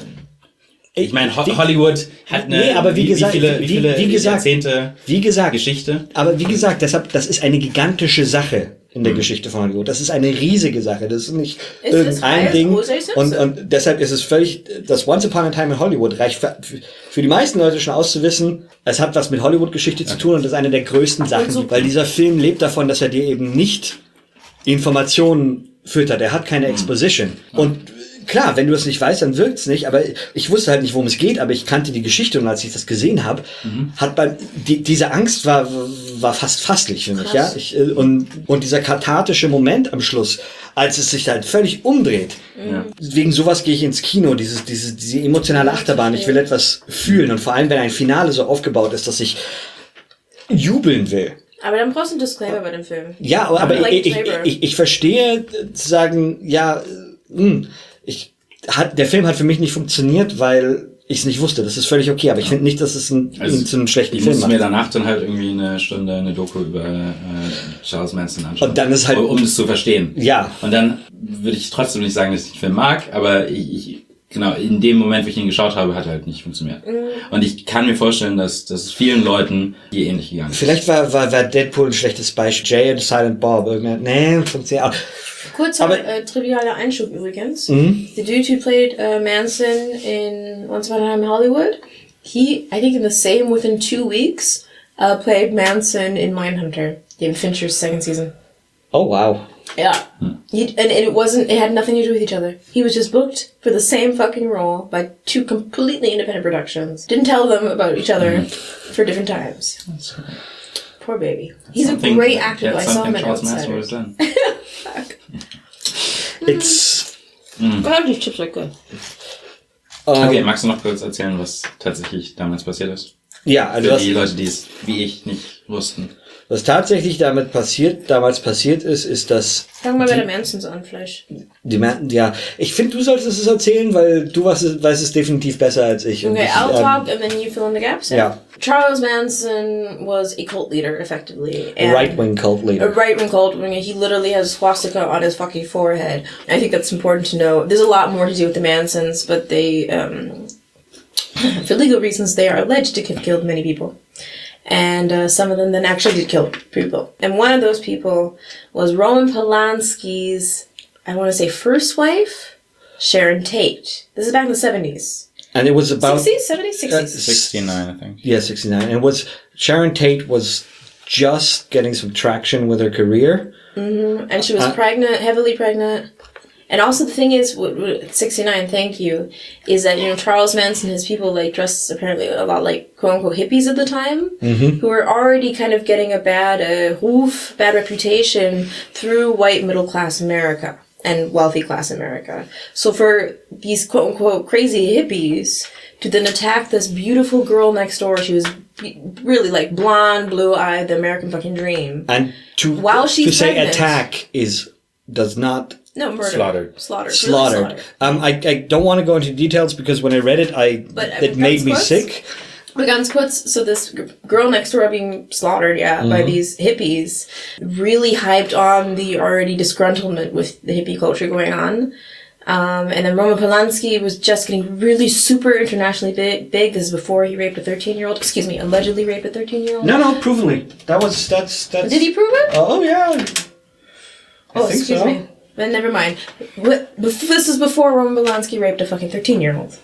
ich meine, Wie- Hollywood hat eine, Nee, aber wie gesagt, wie viele wie gesagt, Jahrzehnte Wie gesagt, Geschichte. aber wie gesagt, deshalb, das ist eine gigantische Sache in der Geschichte von Hollywood. Das ist eine riesige Sache. Das ist nicht Ist es irgendein heiß, Ding. O.J. Simpson? Und deshalb ist es völlig, das Once Upon a Time in Hollywood reicht für die meisten Leute schon auszuwissen, es hat was mit Hollywood-Geschichte zu tun und das ist eine der größten Sachen, weil dieser Film lebt davon, dass er dir eben nicht Informationen füttert. Er hat keine Exposition. Und klar, wenn du es nicht weißt, dann wirkt's nicht, aber ich wusste halt nicht, worum es geht, aber ich kannte die Geschichte und als ich das gesehen habe, hat diese Angst war fast fasslich für mich, Krass. ja. Und dieser kathartische Moment am Schluss, als es sich halt völlig umdreht. Ja. Wegen sowas gehe ich ins Kino, diese emotionale Achterbahn. Ich will etwas fühlen und vor allem, wenn ein Finale so aufgebaut ist, dass ich jubeln will. Aber dann brauchst du einen Disclaimer bei dem Film. Ja, aber Like ich verstehe zu sagen, ja, der Film hat für mich nicht funktioniert, weil ich es nicht wusste. Das ist völlig okay, aber ich finde nicht, dass es ihn zu einem schlechten Ich Film musste macht. mir danach dann halt irgendwie eine Stunde eine Doku über Charles Manson anschauen. Und dann ist halt- um es zu verstehen. Ja. Und dann würde ich trotzdem nicht sagen, dass ich den Film mag, aber genau, in dem Moment, wo ich ihn geschaut habe, hat er halt nicht funktioniert. Und ich kann mir vorstellen, dass es vielen Leuten hier ähnlich gegangen ist. Vielleicht war Deadpool ein schlechtes Beispiel. Jay und Silent Bob. Funktioniert auch. Kurzer Aber- trivialer Einschub übrigens. The dude who played Manson in Once Upon a Time in Hollywood, he, I think in the same within 2 weeks, played Manson in Mindhunter, David Fincher's second season. Oh, wow. Yeah. And it had nothing to do with each other. He was just booked for the same fucking role by 2 completely independent productions. Didn't tell them about each other for different times. Poor baby. He's a great actor, though. I saw him in Charles Manson was Outsiders. done. It's... Oh, these chips are good. Okay, magst du noch kurz erzählen, was tatsächlich damals passiert ist? Ja, also Für das... die Leute, die es wie ich nicht wussten. Was tatsächlich damals passiert ist, dass Fangen wir bei der Mansons an, vielleicht. ich finde, du solltest es erzählen, weil du weißt es definitiv besser als ich. Und Okay, ich, I'll talk and then you fill in the gaps. Yeah. Charles Manson was a cult leader, effectively. a right-wing cult A leader. right-wing cult leader. He literally has a swastika on his fucking forehead. I think that's important to know. There's a lot more to do with the Mansons, but they, for legal reasons, they are alleged to have killed many people. And some of them then actually did kill people. And one of those people was Roman Polanski's, I want to say, first wife, Sharon Tate. This is back in the 70s. And it was about 60s? 70s? 60s. 69, I think. Yeah, 69. And it was Sharon Tate was just getting some traction with her career. And she was pregnant, heavily pregnant. And also the thing is, 69, thank you, is that, Charles Manson, his people, dressed apparently a lot like quote-unquote hippies at the time, who were already kind of getting a bad reputation through white middle-class America and wealthy class America. So for these quote-unquote crazy hippies to then attack this beautiful girl next door, she was really blonde, blue-eyed, the American fucking dream. And While she's say pregnant. attack does not No, murder. Slaughtered. Slaughtered. I don't want to go into details because when I read it, it made me sick. But ganz kurz, so this girl next door being slaughtered, by these hippies, really hyped on the already disgruntlement with the hippie culture going on. And then Roman Polanski was just getting really super internationally big. This is before he raped a 13-year-old. Excuse me, allegedly raped a 13-year-old. No, provenly. That's. Did he prove it? Oh yeah. I think Excuse so. me. Then never mind. This is before Roman Polanski raped a fucking 13-year-old.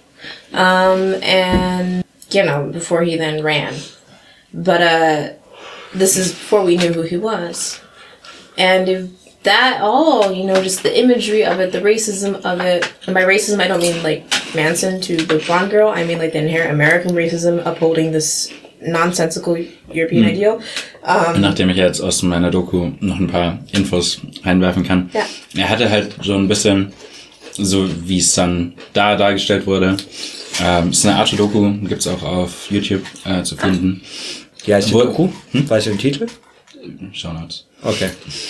And, before he then ran. But, this is before we knew who he was. And if that all, just the imagery of it, the racism of it, and by racism I don't mean, Manson to the blonde girl, I mean, the inherent American racism upholding this nonsensical European ideal. Nachdem ich jetzt aus meiner Doku noch ein paar Infos reinwerfen kann. Ja. Er hatte halt so ein bisschen, so wie es dann da dargestellt wurde, ist eine Art Doku, gibt's auch auf YouTube zu finden. Ja, ist die Doku? Weißt du den Titel? Shownotes. Okay.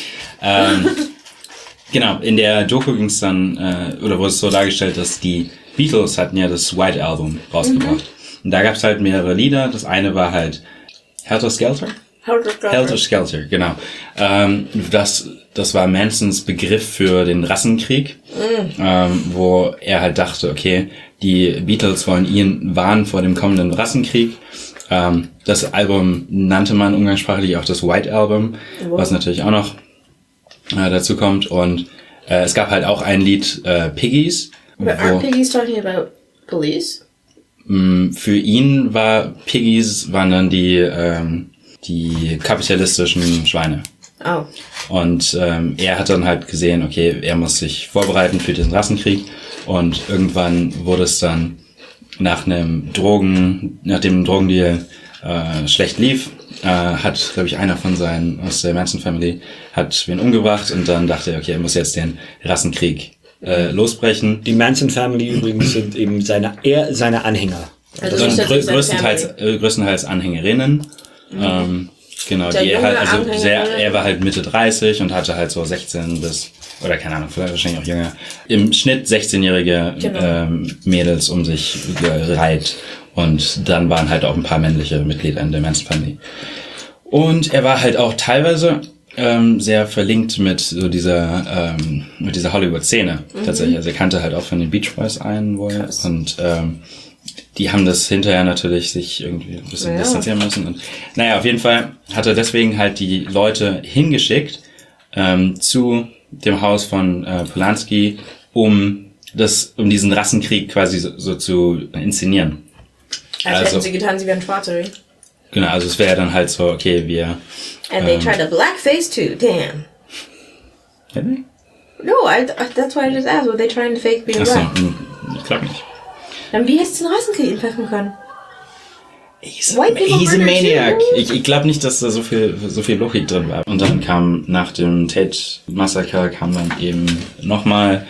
Genau, in der Doku ging's dann, oder wurde es so dargestellt, dass die Beatles hatten ja das White Album rausgebracht. Und da gab's halt mehrere Lieder. Das eine war halt Helter Skelter? Helter Skelter, genau. Das war Mansons Begriff für den Rassenkrieg, wo er halt dachte, okay, die Beatles warnen vor dem kommenden Rassenkrieg. Das Album nannte man umgangssprachlich auch das White Album, was natürlich auch noch dazu kommt. Und es gab halt auch ein Lied, Piggies. But aren't Piggies talking about police? Für ihn waren dann die kapitalistischen Schweine. Oh. Und er hat dann halt gesehen, okay, er muss sich vorbereiten für diesen Rassenkrieg. Und irgendwann wurde es dann nachdem ein Drogendeal schlecht lief, hat, glaube ich, einer aus der Manson Family hat wen umgebracht und dann dachte er, okay, er muss jetzt den Rassenkrieg losbrechen. Die Manson Family übrigens sind eben seine Anhänger. Also nicht, dass größtenteils Anhängerinnen. Genau, Der die junge halt, also Anhänger, er war halt Mitte 30 und hatte halt so 16 bis, oder keine Ahnung, vielleicht wahrscheinlich auch jünger, im Schnitt 16-jährige Mädels um sich gereiht. Und dann waren halt auch ein paar männliche Mitglieder in der Manson Family. Und er war halt auch teilweise sehr verlinkt mit so dieser Hollywood-Szene tatsächlich. Also er kannte halt auch von den Beach Boys einen wohl. Und die haben das hinterher natürlich sich irgendwie ein bisschen distanzieren müssen. Und naja, auf jeden Fall hat er deswegen halt die Leute hingeschickt zu dem Haus von Polanski, um diesen Rassenkrieg quasi so zu inszenieren. Also hätten sie getan, sie wären Schwarze. Genau, also es wäre dann halt so, okay, wir... And they tried a blackface too, damn. Really? No, that's why I just asked, were they trying to fake being Achso, black? ich glaube nicht. Dann wie hättest du den Rassenkrieg entfachen können? He's White people a murder maniac. too. Ich glaube nicht, dass da so viel Logik drin war. Und dann kam nach dem Tate-Massaker kam dann eben nochmal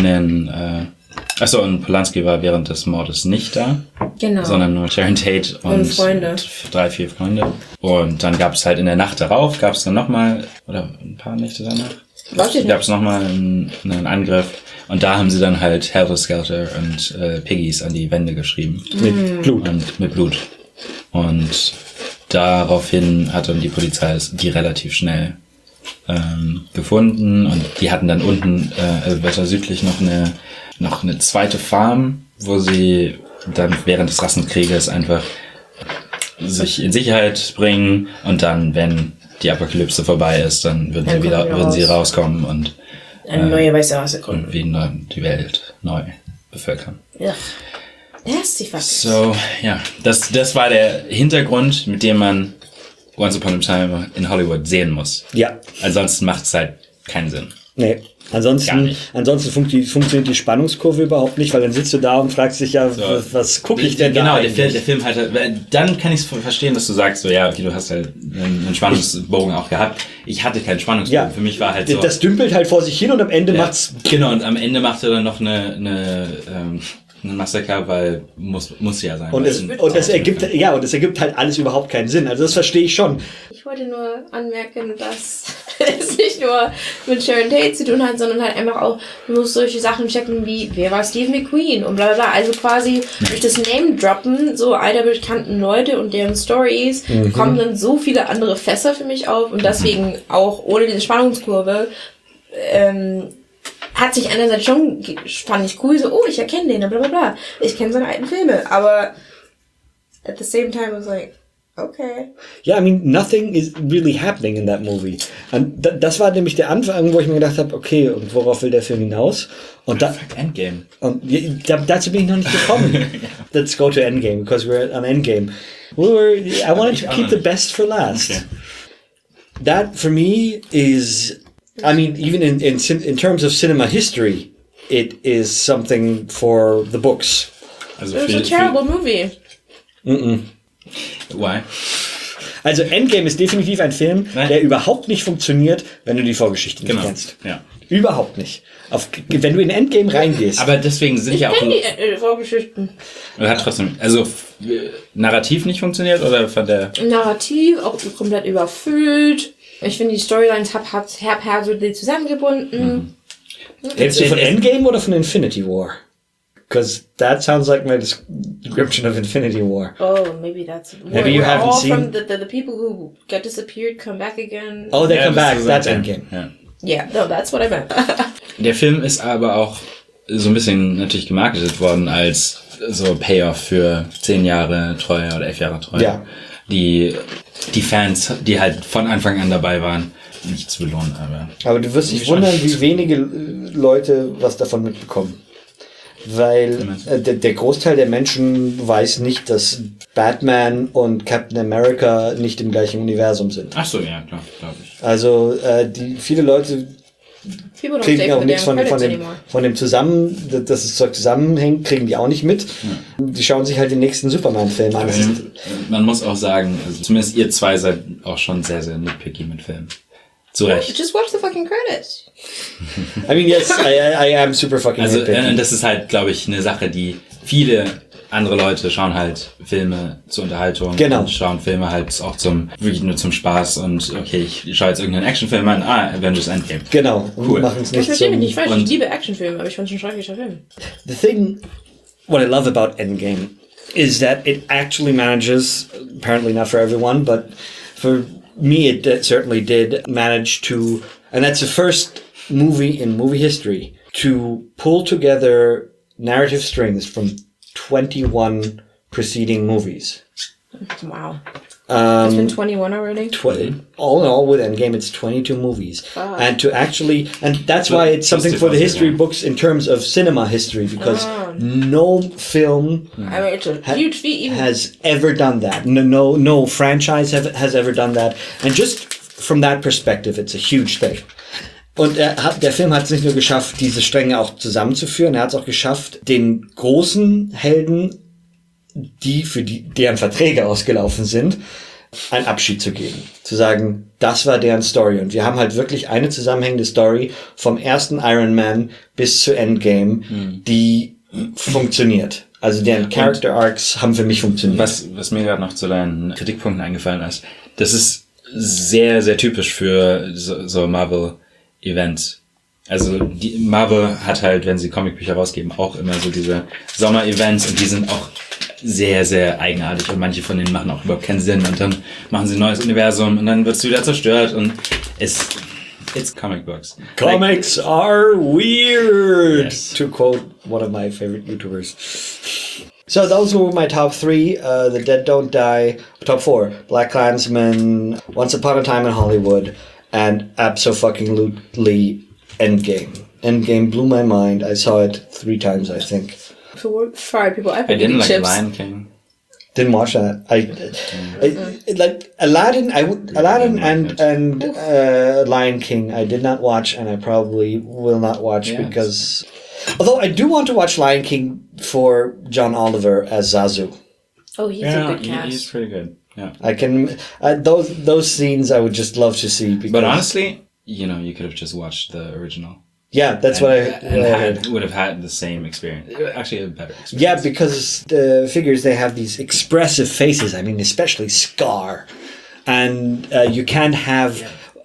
und Polanski war während des Mordes nicht da. Genau. Sondern nur Sharon Tate und Freunde. 3, 4 Freunde. Und dann gab es halt in der Nacht darauf, gab es dann nochmal, oder ein paar Nächte danach, gab es nochmal einen Angriff. Und da haben sie dann halt Helter Skelter und Piggies an die Wände geschrieben. Mit Blut. Und daraufhin hat dann die Polizei die relativ schnell gefunden. Und die hatten dann unten, weiter südlich noch eine zweite Farm, wo sie dann während des Rassenkrieges einfach sich in Sicherheit bringen und dann, wenn die Apokalypse vorbei ist, dann würden sie rauskommen und eine neue weiße Rasse gründen. Und wieder die Welt neu bevölkern. Ja. Nasty fuckers. So, ja, das war der Hintergrund, mit dem man Once Upon a Time in Hollywood sehen muss. Ja. Ansonsten macht es halt keinen Sinn. Nee. Ansonsten funktioniert die Spannungskurve überhaupt nicht, weil dann sitzt du da und fragst dich ja, was gucke ich denn da? Genau, der Film halt, dann kann ich es verstehen, dass du sagst, so ja, okay, du hast halt einen Spannungsbogen auch gehabt. Ich hatte keinen Spannungsbogen. Ja, für mich war halt so. Das dümpelt halt vor sich hin und am Ende macht's. Genau, und am Ende macht er dann noch ein Massaker, weil muss ja sein. Und es ergibt halt alles überhaupt keinen Sinn. Also das verstehe ich schon. Ich wollte nur anmerken, dass es nicht nur mit Sharon Tate zu tun hat, sondern halt einfach auch, du musst solche Sachen checken wie, wer war Steve McQueen und bla bla bla. Also quasi durch das Name-Droppen so alter bekannten Leute und deren Stories kommen dann so viele andere Fässer für mich auf und deswegen auch ohne diese Spannungskurve hat sich einerseits schon, fand ich cool, so, ich erkenne den, bla bla bla. Ich kenne seine alten Filme, aber at the same time I was like, okay. Yeah, I mean, nothing is really happening in that movie. Und das war nämlich der Anfang, wo ich mir gedacht habe, okay, und worauf will der Film hinaus? Und Endgame. Und dazu bin ich noch nicht gekommen. Let's go to Endgame, because we're on Endgame. I wanted to keep the best for last. Okay. That, for me, is... I mean, even in terms of cinema history, it is something for the books. Also It was a terrible movie. Why? Also Endgame ist definitiv ein Film, der überhaupt nicht funktioniert, wenn du die Vorgeschichte nicht kennst. Ja. Überhaupt nicht. Wenn du in Endgame reingehst. Aber deswegen sind ja auch... Ich kenne die Vorgeschichten. Hat trotzdem... Also narrativ nicht funktioniert oder von der... Narrativ, auch komplett überfüllt. Ich finde die Storylines haphazardly zusammengebunden. Redest du von Endgame oder von Infinity War? Because that sounds like my description of Infinity War. Oh, maybe that's... Maybe you haven't seen... From the people who got disappeared come back again. Oh, they come back. That's Endgame. Ja. Yeah, no, that's what I meant. Der Film ist aber auch so ein bisschen natürlich gemarketet worden als so Payoff für 10 Jahre Treue oder 11 Jahre Treue. Ja. Die Fans, die halt von Anfang an dabei waren, nicht zu belohnen. Aber du wirst dich wundern, wie wenige Leute was davon mitbekommen. weil der Großteil der Menschen weiß nicht, dass Batman und Captain America nicht im gleichen Universum sind. Ach so, ja, klar, glaube ich. Also viele Leute People don't kriegen stay auch for nichts damn von credits dem, anymore. von dem dass das Zeug zusammenhängt, kriegen die auch nicht mit. Die schauen sich halt den nächsten Superman-Film an. Man muss auch sagen, also zumindest ihr zwei seid auch schon sehr, sehr nitpicky mit Filmen. Zu Recht. Just watch the fucking credits. I mean, yes, I am super fucking Also nitpicky. das ist halt, glaube ich, eine Sache, die viele andere Leute schauen halt Filme zur Unterhaltung. Genau. Und schauen Filme halt auch wirklich nur zum Spaß und okay, ich schaue jetzt irgendeinen Actionfilm an, Avengers Endgame. Genau, Cool. machen es Das nicht verstehe mich zum... nicht falsch. und- Ich liebe Actionfilme, aber ich fand es ein schrecklicher Film. The thing, what I love about Endgame is that it actually manages, apparently not for everyone, but for me it certainly did manage to, and that's the first movie in movie history to pull together narrative strings from 21 preceding movies. Wow. It's been 21 already? All in all, with Endgame, it's 22 movies. Fuck. And to actually, and that's why it's something for the history books in terms of cinema history, because no film I mean, it's a huge feat. Even has ever done that. No franchise has ever done that. And just from that perspective, it's a huge thing. Und der Film hat es nicht nur geschafft, diese Stränge auch zusammenzuführen, er hat es auch geschafft, den großen Helden, deren Verträge ausgelaufen sind, einen Abschied zu geben. Zu sagen, das war deren Story. Und wir haben halt wirklich eine zusammenhängende Story vom ersten Iron Man bis zu Endgame, die funktioniert. Also deren Character Arcs haben für mich funktioniert. Was mir gerade noch zu deinen Kritikpunkten eingefallen ist, das ist sehr, sehr typisch für so Marvel-Events. Also die Marvel hat halt, wenn sie Comicbücher rausgeben, auch immer so diese Sommer-Events und die sind auch sehr, sehr eigenartig und manche von denen machen auch überhaupt keinen Sinn und dann machen sie ein neues Universum und dann wird es wieder zerstört und it's comic books. Comics are weird, Yes. to quote one of my favorite YouTubers. So those were my top three. The Dead Don't Die. Top four. Black Klansman, Once Upon a Time in Hollywood, and abso-fucking-lutely Endgame. Endgame blew my mind. I saw it 3 times, I think. for fried people. I I put didn't like chips. Lion King. Didn't watch that. I like Aladdin. Aladdin and Lion King. I did not watch, and I probably will not watch because. Although I do want to watch Lion King for John Oliver as Zazu. Oh, he's a good cast. He's pretty good. Yeah. I can those scenes I would just love to see. Because, But honestly, you could have just watched the original. yeah, that's what I heard. would have had the same experience. Actually, a better experience. Yeah, because the figures, they have these expressive faces. I mean, especially Scar. And you can't have...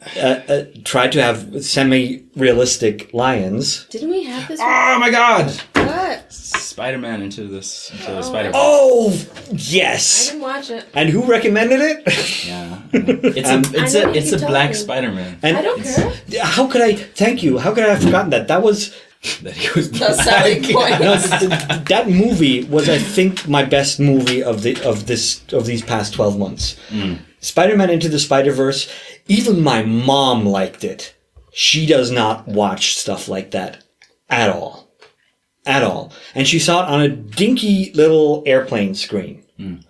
try to have semi-realistic lions. Didn't we have this? Oh my God! What? Spider-Man into the Spider-Man. Oh, I yes! didn't watch it. And who recommended it? Yeah. It's a black talking. Spider-Man. And I don't care. how could I... Thank you. How could I have forgotten that? That was... That he was The selling point. No, that movie was, I think, my best movie of these past 12 months. Spider-Man Into the Spider-Verse. Even my mom liked it. She does not watch stuff like that at all. At all. And she saw it on a dinky little airplane screen.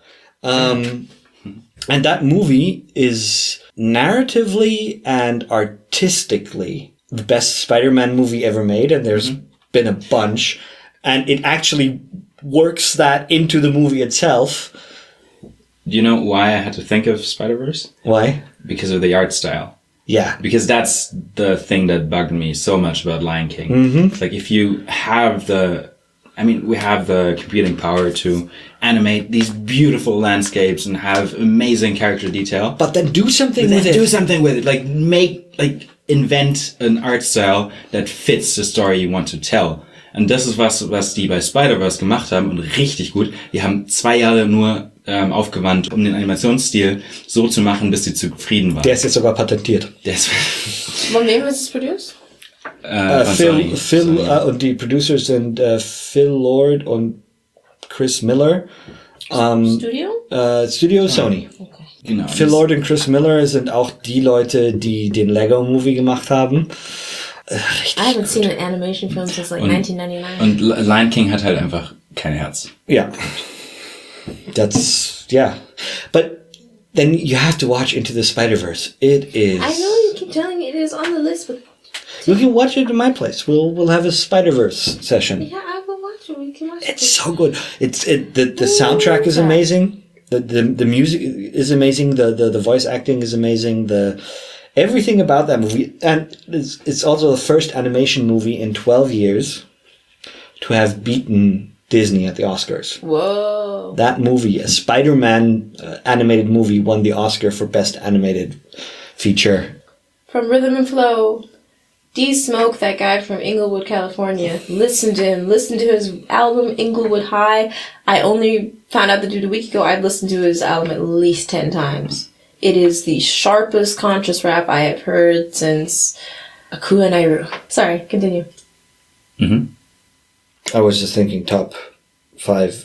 And that movie is narratively and artistically the best Spider-Man movie ever made, and there's been a bunch. And it actually works that into the movie itself. Do you know why I had to think of Spider-Verse? Why? Because of the art style. Yeah. Because that's the thing that bugged me so much about Lion King. It's like if you have we have the computing power to animate these beautiful landscapes and have amazing character detail. But then do something with it. Do something with it. Invent an art style that fits the story you want to tell. Und das ist was die bei Spider-Verse gemacht haben und richtig gut. Die haben 2 Jahre nur aufgewandt, um den Animationsstil so zu machen, bis sie zufrieden waren. Der ist jetzt sogar patentiert. Von wem ist es produced? Phil, Sony. und die Producers sind Phil Lord und Chris Miller. Studio? Studio Sony. Okay. Genau. Phil Lord und Chris Miller sind auch die Leute, die den Lego-Movie gemacht haben. I haven't seen an animation film since like 1999. Und Lion King hat halt einfach kein Herz. Yeah. Yeah. But then you have to watch Into the Spider-Verse. It is... I know you keep telling me it is on the list, but... You can watch it in my place. We'll have a Spider-Verse session. Yeah, I will watch it. We can watch it. It's so good. The soundtrack is amazing. The music is amazing. The voice acting is amazing. Everything about that movie, and it's also the first animation movie in 12 years to have beaten Disney at the Oscars. Whoa. That movie, a Spider-Man animated movie, won the Oscar for Best Animated Feature. From Rhythm and Flow, D-Smoke, that guy from Inglewood, California. Listen to him. Listen to his album, Inglewood High. I only found out that dude a week ago. I'd listened to his album at least 10 times. It is the sharpest conscious rap I have heard since Akua Nairu. Sorry, continue. Mm-hmm. I was just thinking top 5,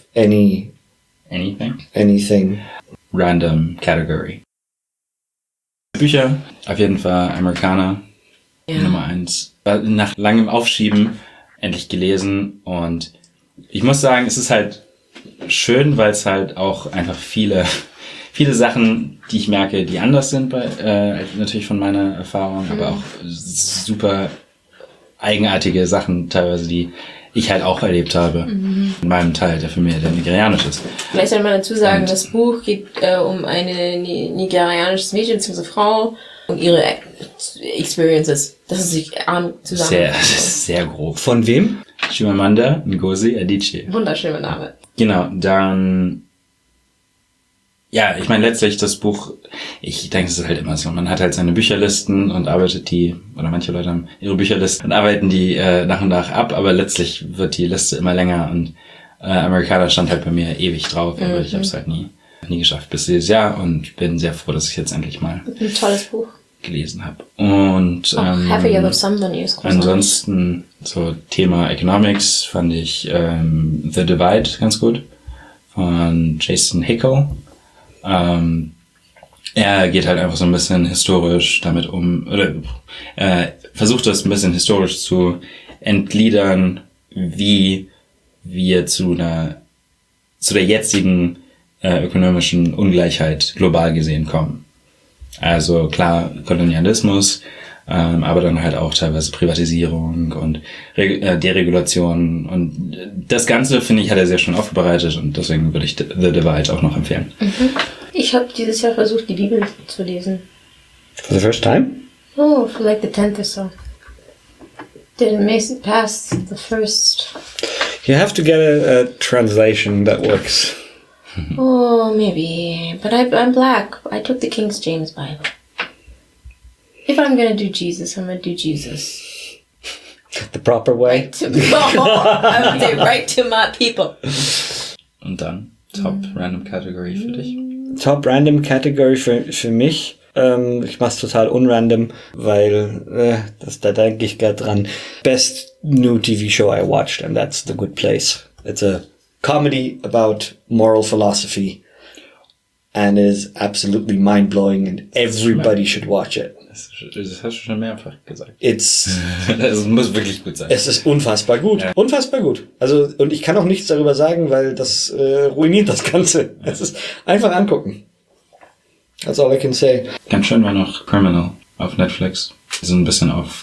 anything. Random Category. Bücher, auf jeden Fall Amerikaner, Nummer 1. Nach langem Aufschieben endlich gelesen und ich muss sagen, es ist halt schön, weil es halt auch einfach viele Sachen, die ich merke, die anders sind natürlich von meiner Erfahrung, aber auch super eigenartige Sachen teilweise, die ich halt auch erlebt habe in meinem Teil der Familie, der nigerianisch ist. Vielleicht soll man dazu sagen, das Buch geht um eine nigerianisches Mädchen bzw. Frau und ihre Experiences. Das ist sich arm zusammen. Sehr grob. Von wem? Chimamanda Ngozi Adichie. Wunderschöner Name. Genau, dann... Ja, ich meine letztlich das Buch, ich denke, es ist halt immer so, man hat halt seine Bücherlisten und arbeitet oder manche Leute haben ihre Bücherlisten und arbeiten die nach und nach ab, aber letztlich wird die Liste immer länger und Amerikaner stand halt bei mir ewig drauf, aber ich habe es halt nie geschafft bis dieses Jahr und bin sehr froh, dass ich jetzt endlich mal ein tolles Buch gelesen habe. Und Have a Yellow Symphony ist großartig. Ansonsten so Thema Economics fand ich The Divide ganz gut von Jason Hickel. Er geht halt einfach so ein bisschen historisch damit um, oder versucht das ein bisschen historisch zu entgliedern, wie wir zu der jetzigen ökonomischen Ungleichheit global gesehen kommen. Also klar, Kolonialismus, aber dann halt auch teilweise Privatisierung und Deregulation und das Ganze, finde ich, hat er sehr schön aufbereitet und deswegen würde ich The Divide auch noch empfehlen. Ich habe dieses Jahr versucht, die Bibel zu lesen. For the first time? Oh, for like the 10th or so. Didn't make it past the first. You have to get a translation that works. Oh, maybe. But I'm black. I took the King James Bible. If I'm gonna do Jesus, I'm gonna do Jesus. The proper way? I would say right to my people. Und dann Top Random Category für dich? Top Random Category für mich. Ich mach's total unrandom, weil da denke ich gerade dran. Best new TV show I watched, and that's The Good Place. It's a comedy about moral philosophy and is absolutely mind-blowing and everybody should watch it. Das hast du schon mehrfach gesagt. Es muss wirklich gut sein. Es ist unfassbar gut. Ja. Unfassbar gut. Also, und ich kann auch nichts darüber sagen, weil das ruiniert das Ganze. Es ist einfach angucken. That's all I can say. Ganz schön war noch Criminal auf Netflix. So ein bisschen auf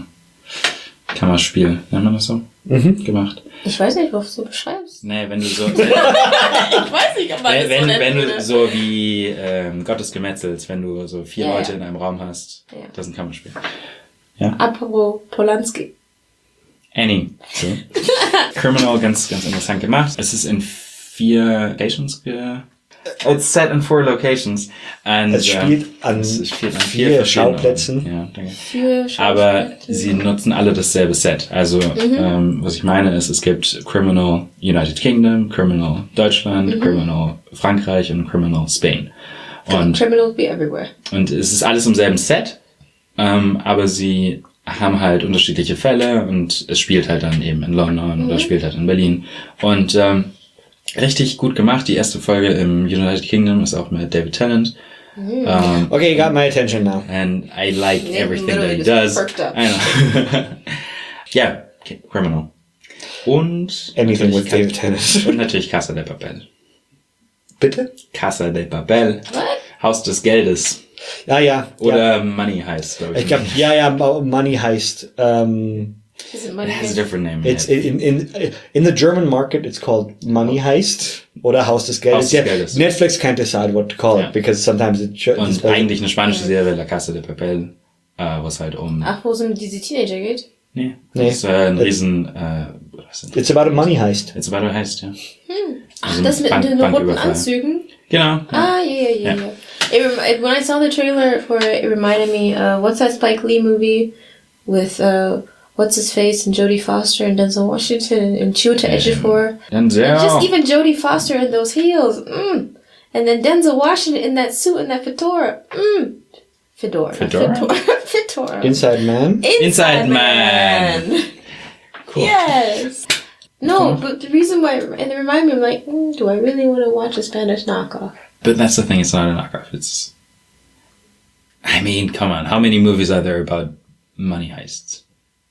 Kammerspiel, nennt man das so? Gemacht. Ich weiß nicht, was du beschreibst. Nee, wenn du so... Ich weiß nicht, ob man das so nennt, wenn du oder? so wie Gottes Gemetzels, wenn du so 4 Leute in einem Raum hast, das ist ein Kammerspiel. Ja. Apropos Polanski. Annie. So. Criminal, ganz, ganz interessant gemacht. Es ist in 4 Locations It's set in 4 locations. And, es spielt an 4 Schauplätzen. Ja, danke. Aber sie nutzen alle dasselbe Set. Also, was ich meine ist, es gibt Criminal United Kingdom, Criminal Deutschland, Criminal Frankreich und Criminal Spain. Und Criminals be everywhere. Und es ist alles im selben Set, aber sie haben halt unterschiedliche Fälle und es spielt halt dann eben in London oder spielt halt in Berlin. Und richtig gut gemacht. Die erste Folge im United Kingdom ist auch mit David Tennant. Okay, you got my attention now. And I like Yeah, everything that literally he just does. perked up. I know. Ja, okay, Criminal. Und Anything with natürlich David Tennant. Und natürlich Casa de Papel. Bitte? Casa de Papel. What? Haus des Geldes. Ja, ja. Oder Money Heist, glaube ich. Ich glaube, ja, Money Heist. Is it money? It has a different name. It's in the German market. It's called Money Heist oder Haus des Geldes. Haus des Geldes. Netflix can't decide what to call Ja. it because sometimes it Und eigentlich eine spanische Serie, La Casa de Papel, wo es halt um... Ach, wo es um diese Teenager geht? Nee, Nee. das ist ein riesen... was sind It's about a money heist. Jetzt war du heißt, ja. Ach, Also das mit Bank- den roten Banküberfall. Anzügen? Genau. Ah, yeah. When I saw the trailer for it, it reminded me, what's that Spike Lee movie with, what's his face, and Jodie Foster and Denzel Washington and Chiwetel Ejiofor? Denzel. And just even Jodie Foster in those heels, and then Denzel Washington in that suit and that fedora, Fedora. Fedora? Fedora. Inside Man. Inside Man. Cool. Yes. No, but the reason why, and it reminded me, I'm like, do I really want to watch a Spanish knockoff? But that's the thing, it's not a knockoff. It's... I mean, come on. How many movies are there about money heists?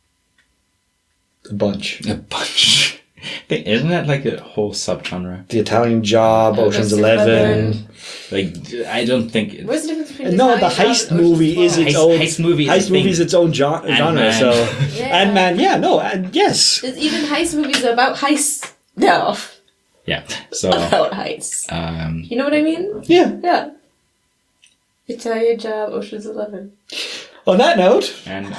A bunch. A bunch. Isn't that like a whole subgenre? The Italian Job, Ocean's Ocean's 11. Like, I don't think... What's the difference between No, the Italian heist Job and movie Ocean's is its Twelve? own. Heist movie is a Heist movie thing. is its own genre. Ant-Man. So Yeah. Ant-Man, yeah, no, and yes. There's even heist movies about heists. No, Yeah. So, about heists. You know what I mean? Yeah. Yeah. Italian Job, Ocean's 11. On that note, and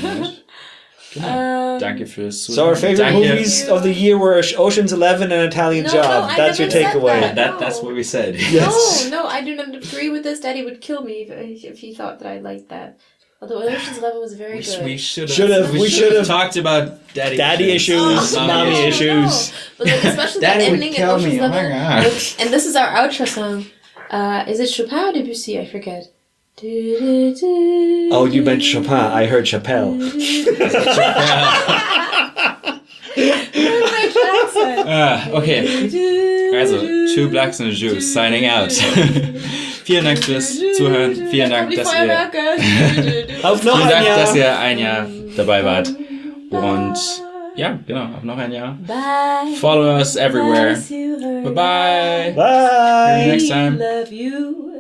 danke fürs Zuhören. so our favorite Danke. movies of the year were Ocean's 11 and Italian No, Job. I That's your never said takeaway. that. That's what we said. Yes. No, I do not agree with this. Daddy would kill me if he thought that I liked that. Although Ocean's 11 was very good. We should We should have talked about daddy issues, mommy no, issues. No. But like, especially Daddy that would ending in kill Ocean's me. Oh my 11. God. And this is our outro song. Is it Chopin or Debussy? I forget. Oh, you meant Chopin. I heard Chappelle. Okay. Also, Two Blacks and a Jew signing out. Vielen Dank fürs Zuhören. Vielen Dank, dass ihr, Auf noch vielen ein Dank, Jahr. dass ihr ein Jahr dabei wart. Und ja, genau, auf noch ein Jahr. Bye. Follow us everywhere. Bye. Bye bye. Bye. See you next time. Love you.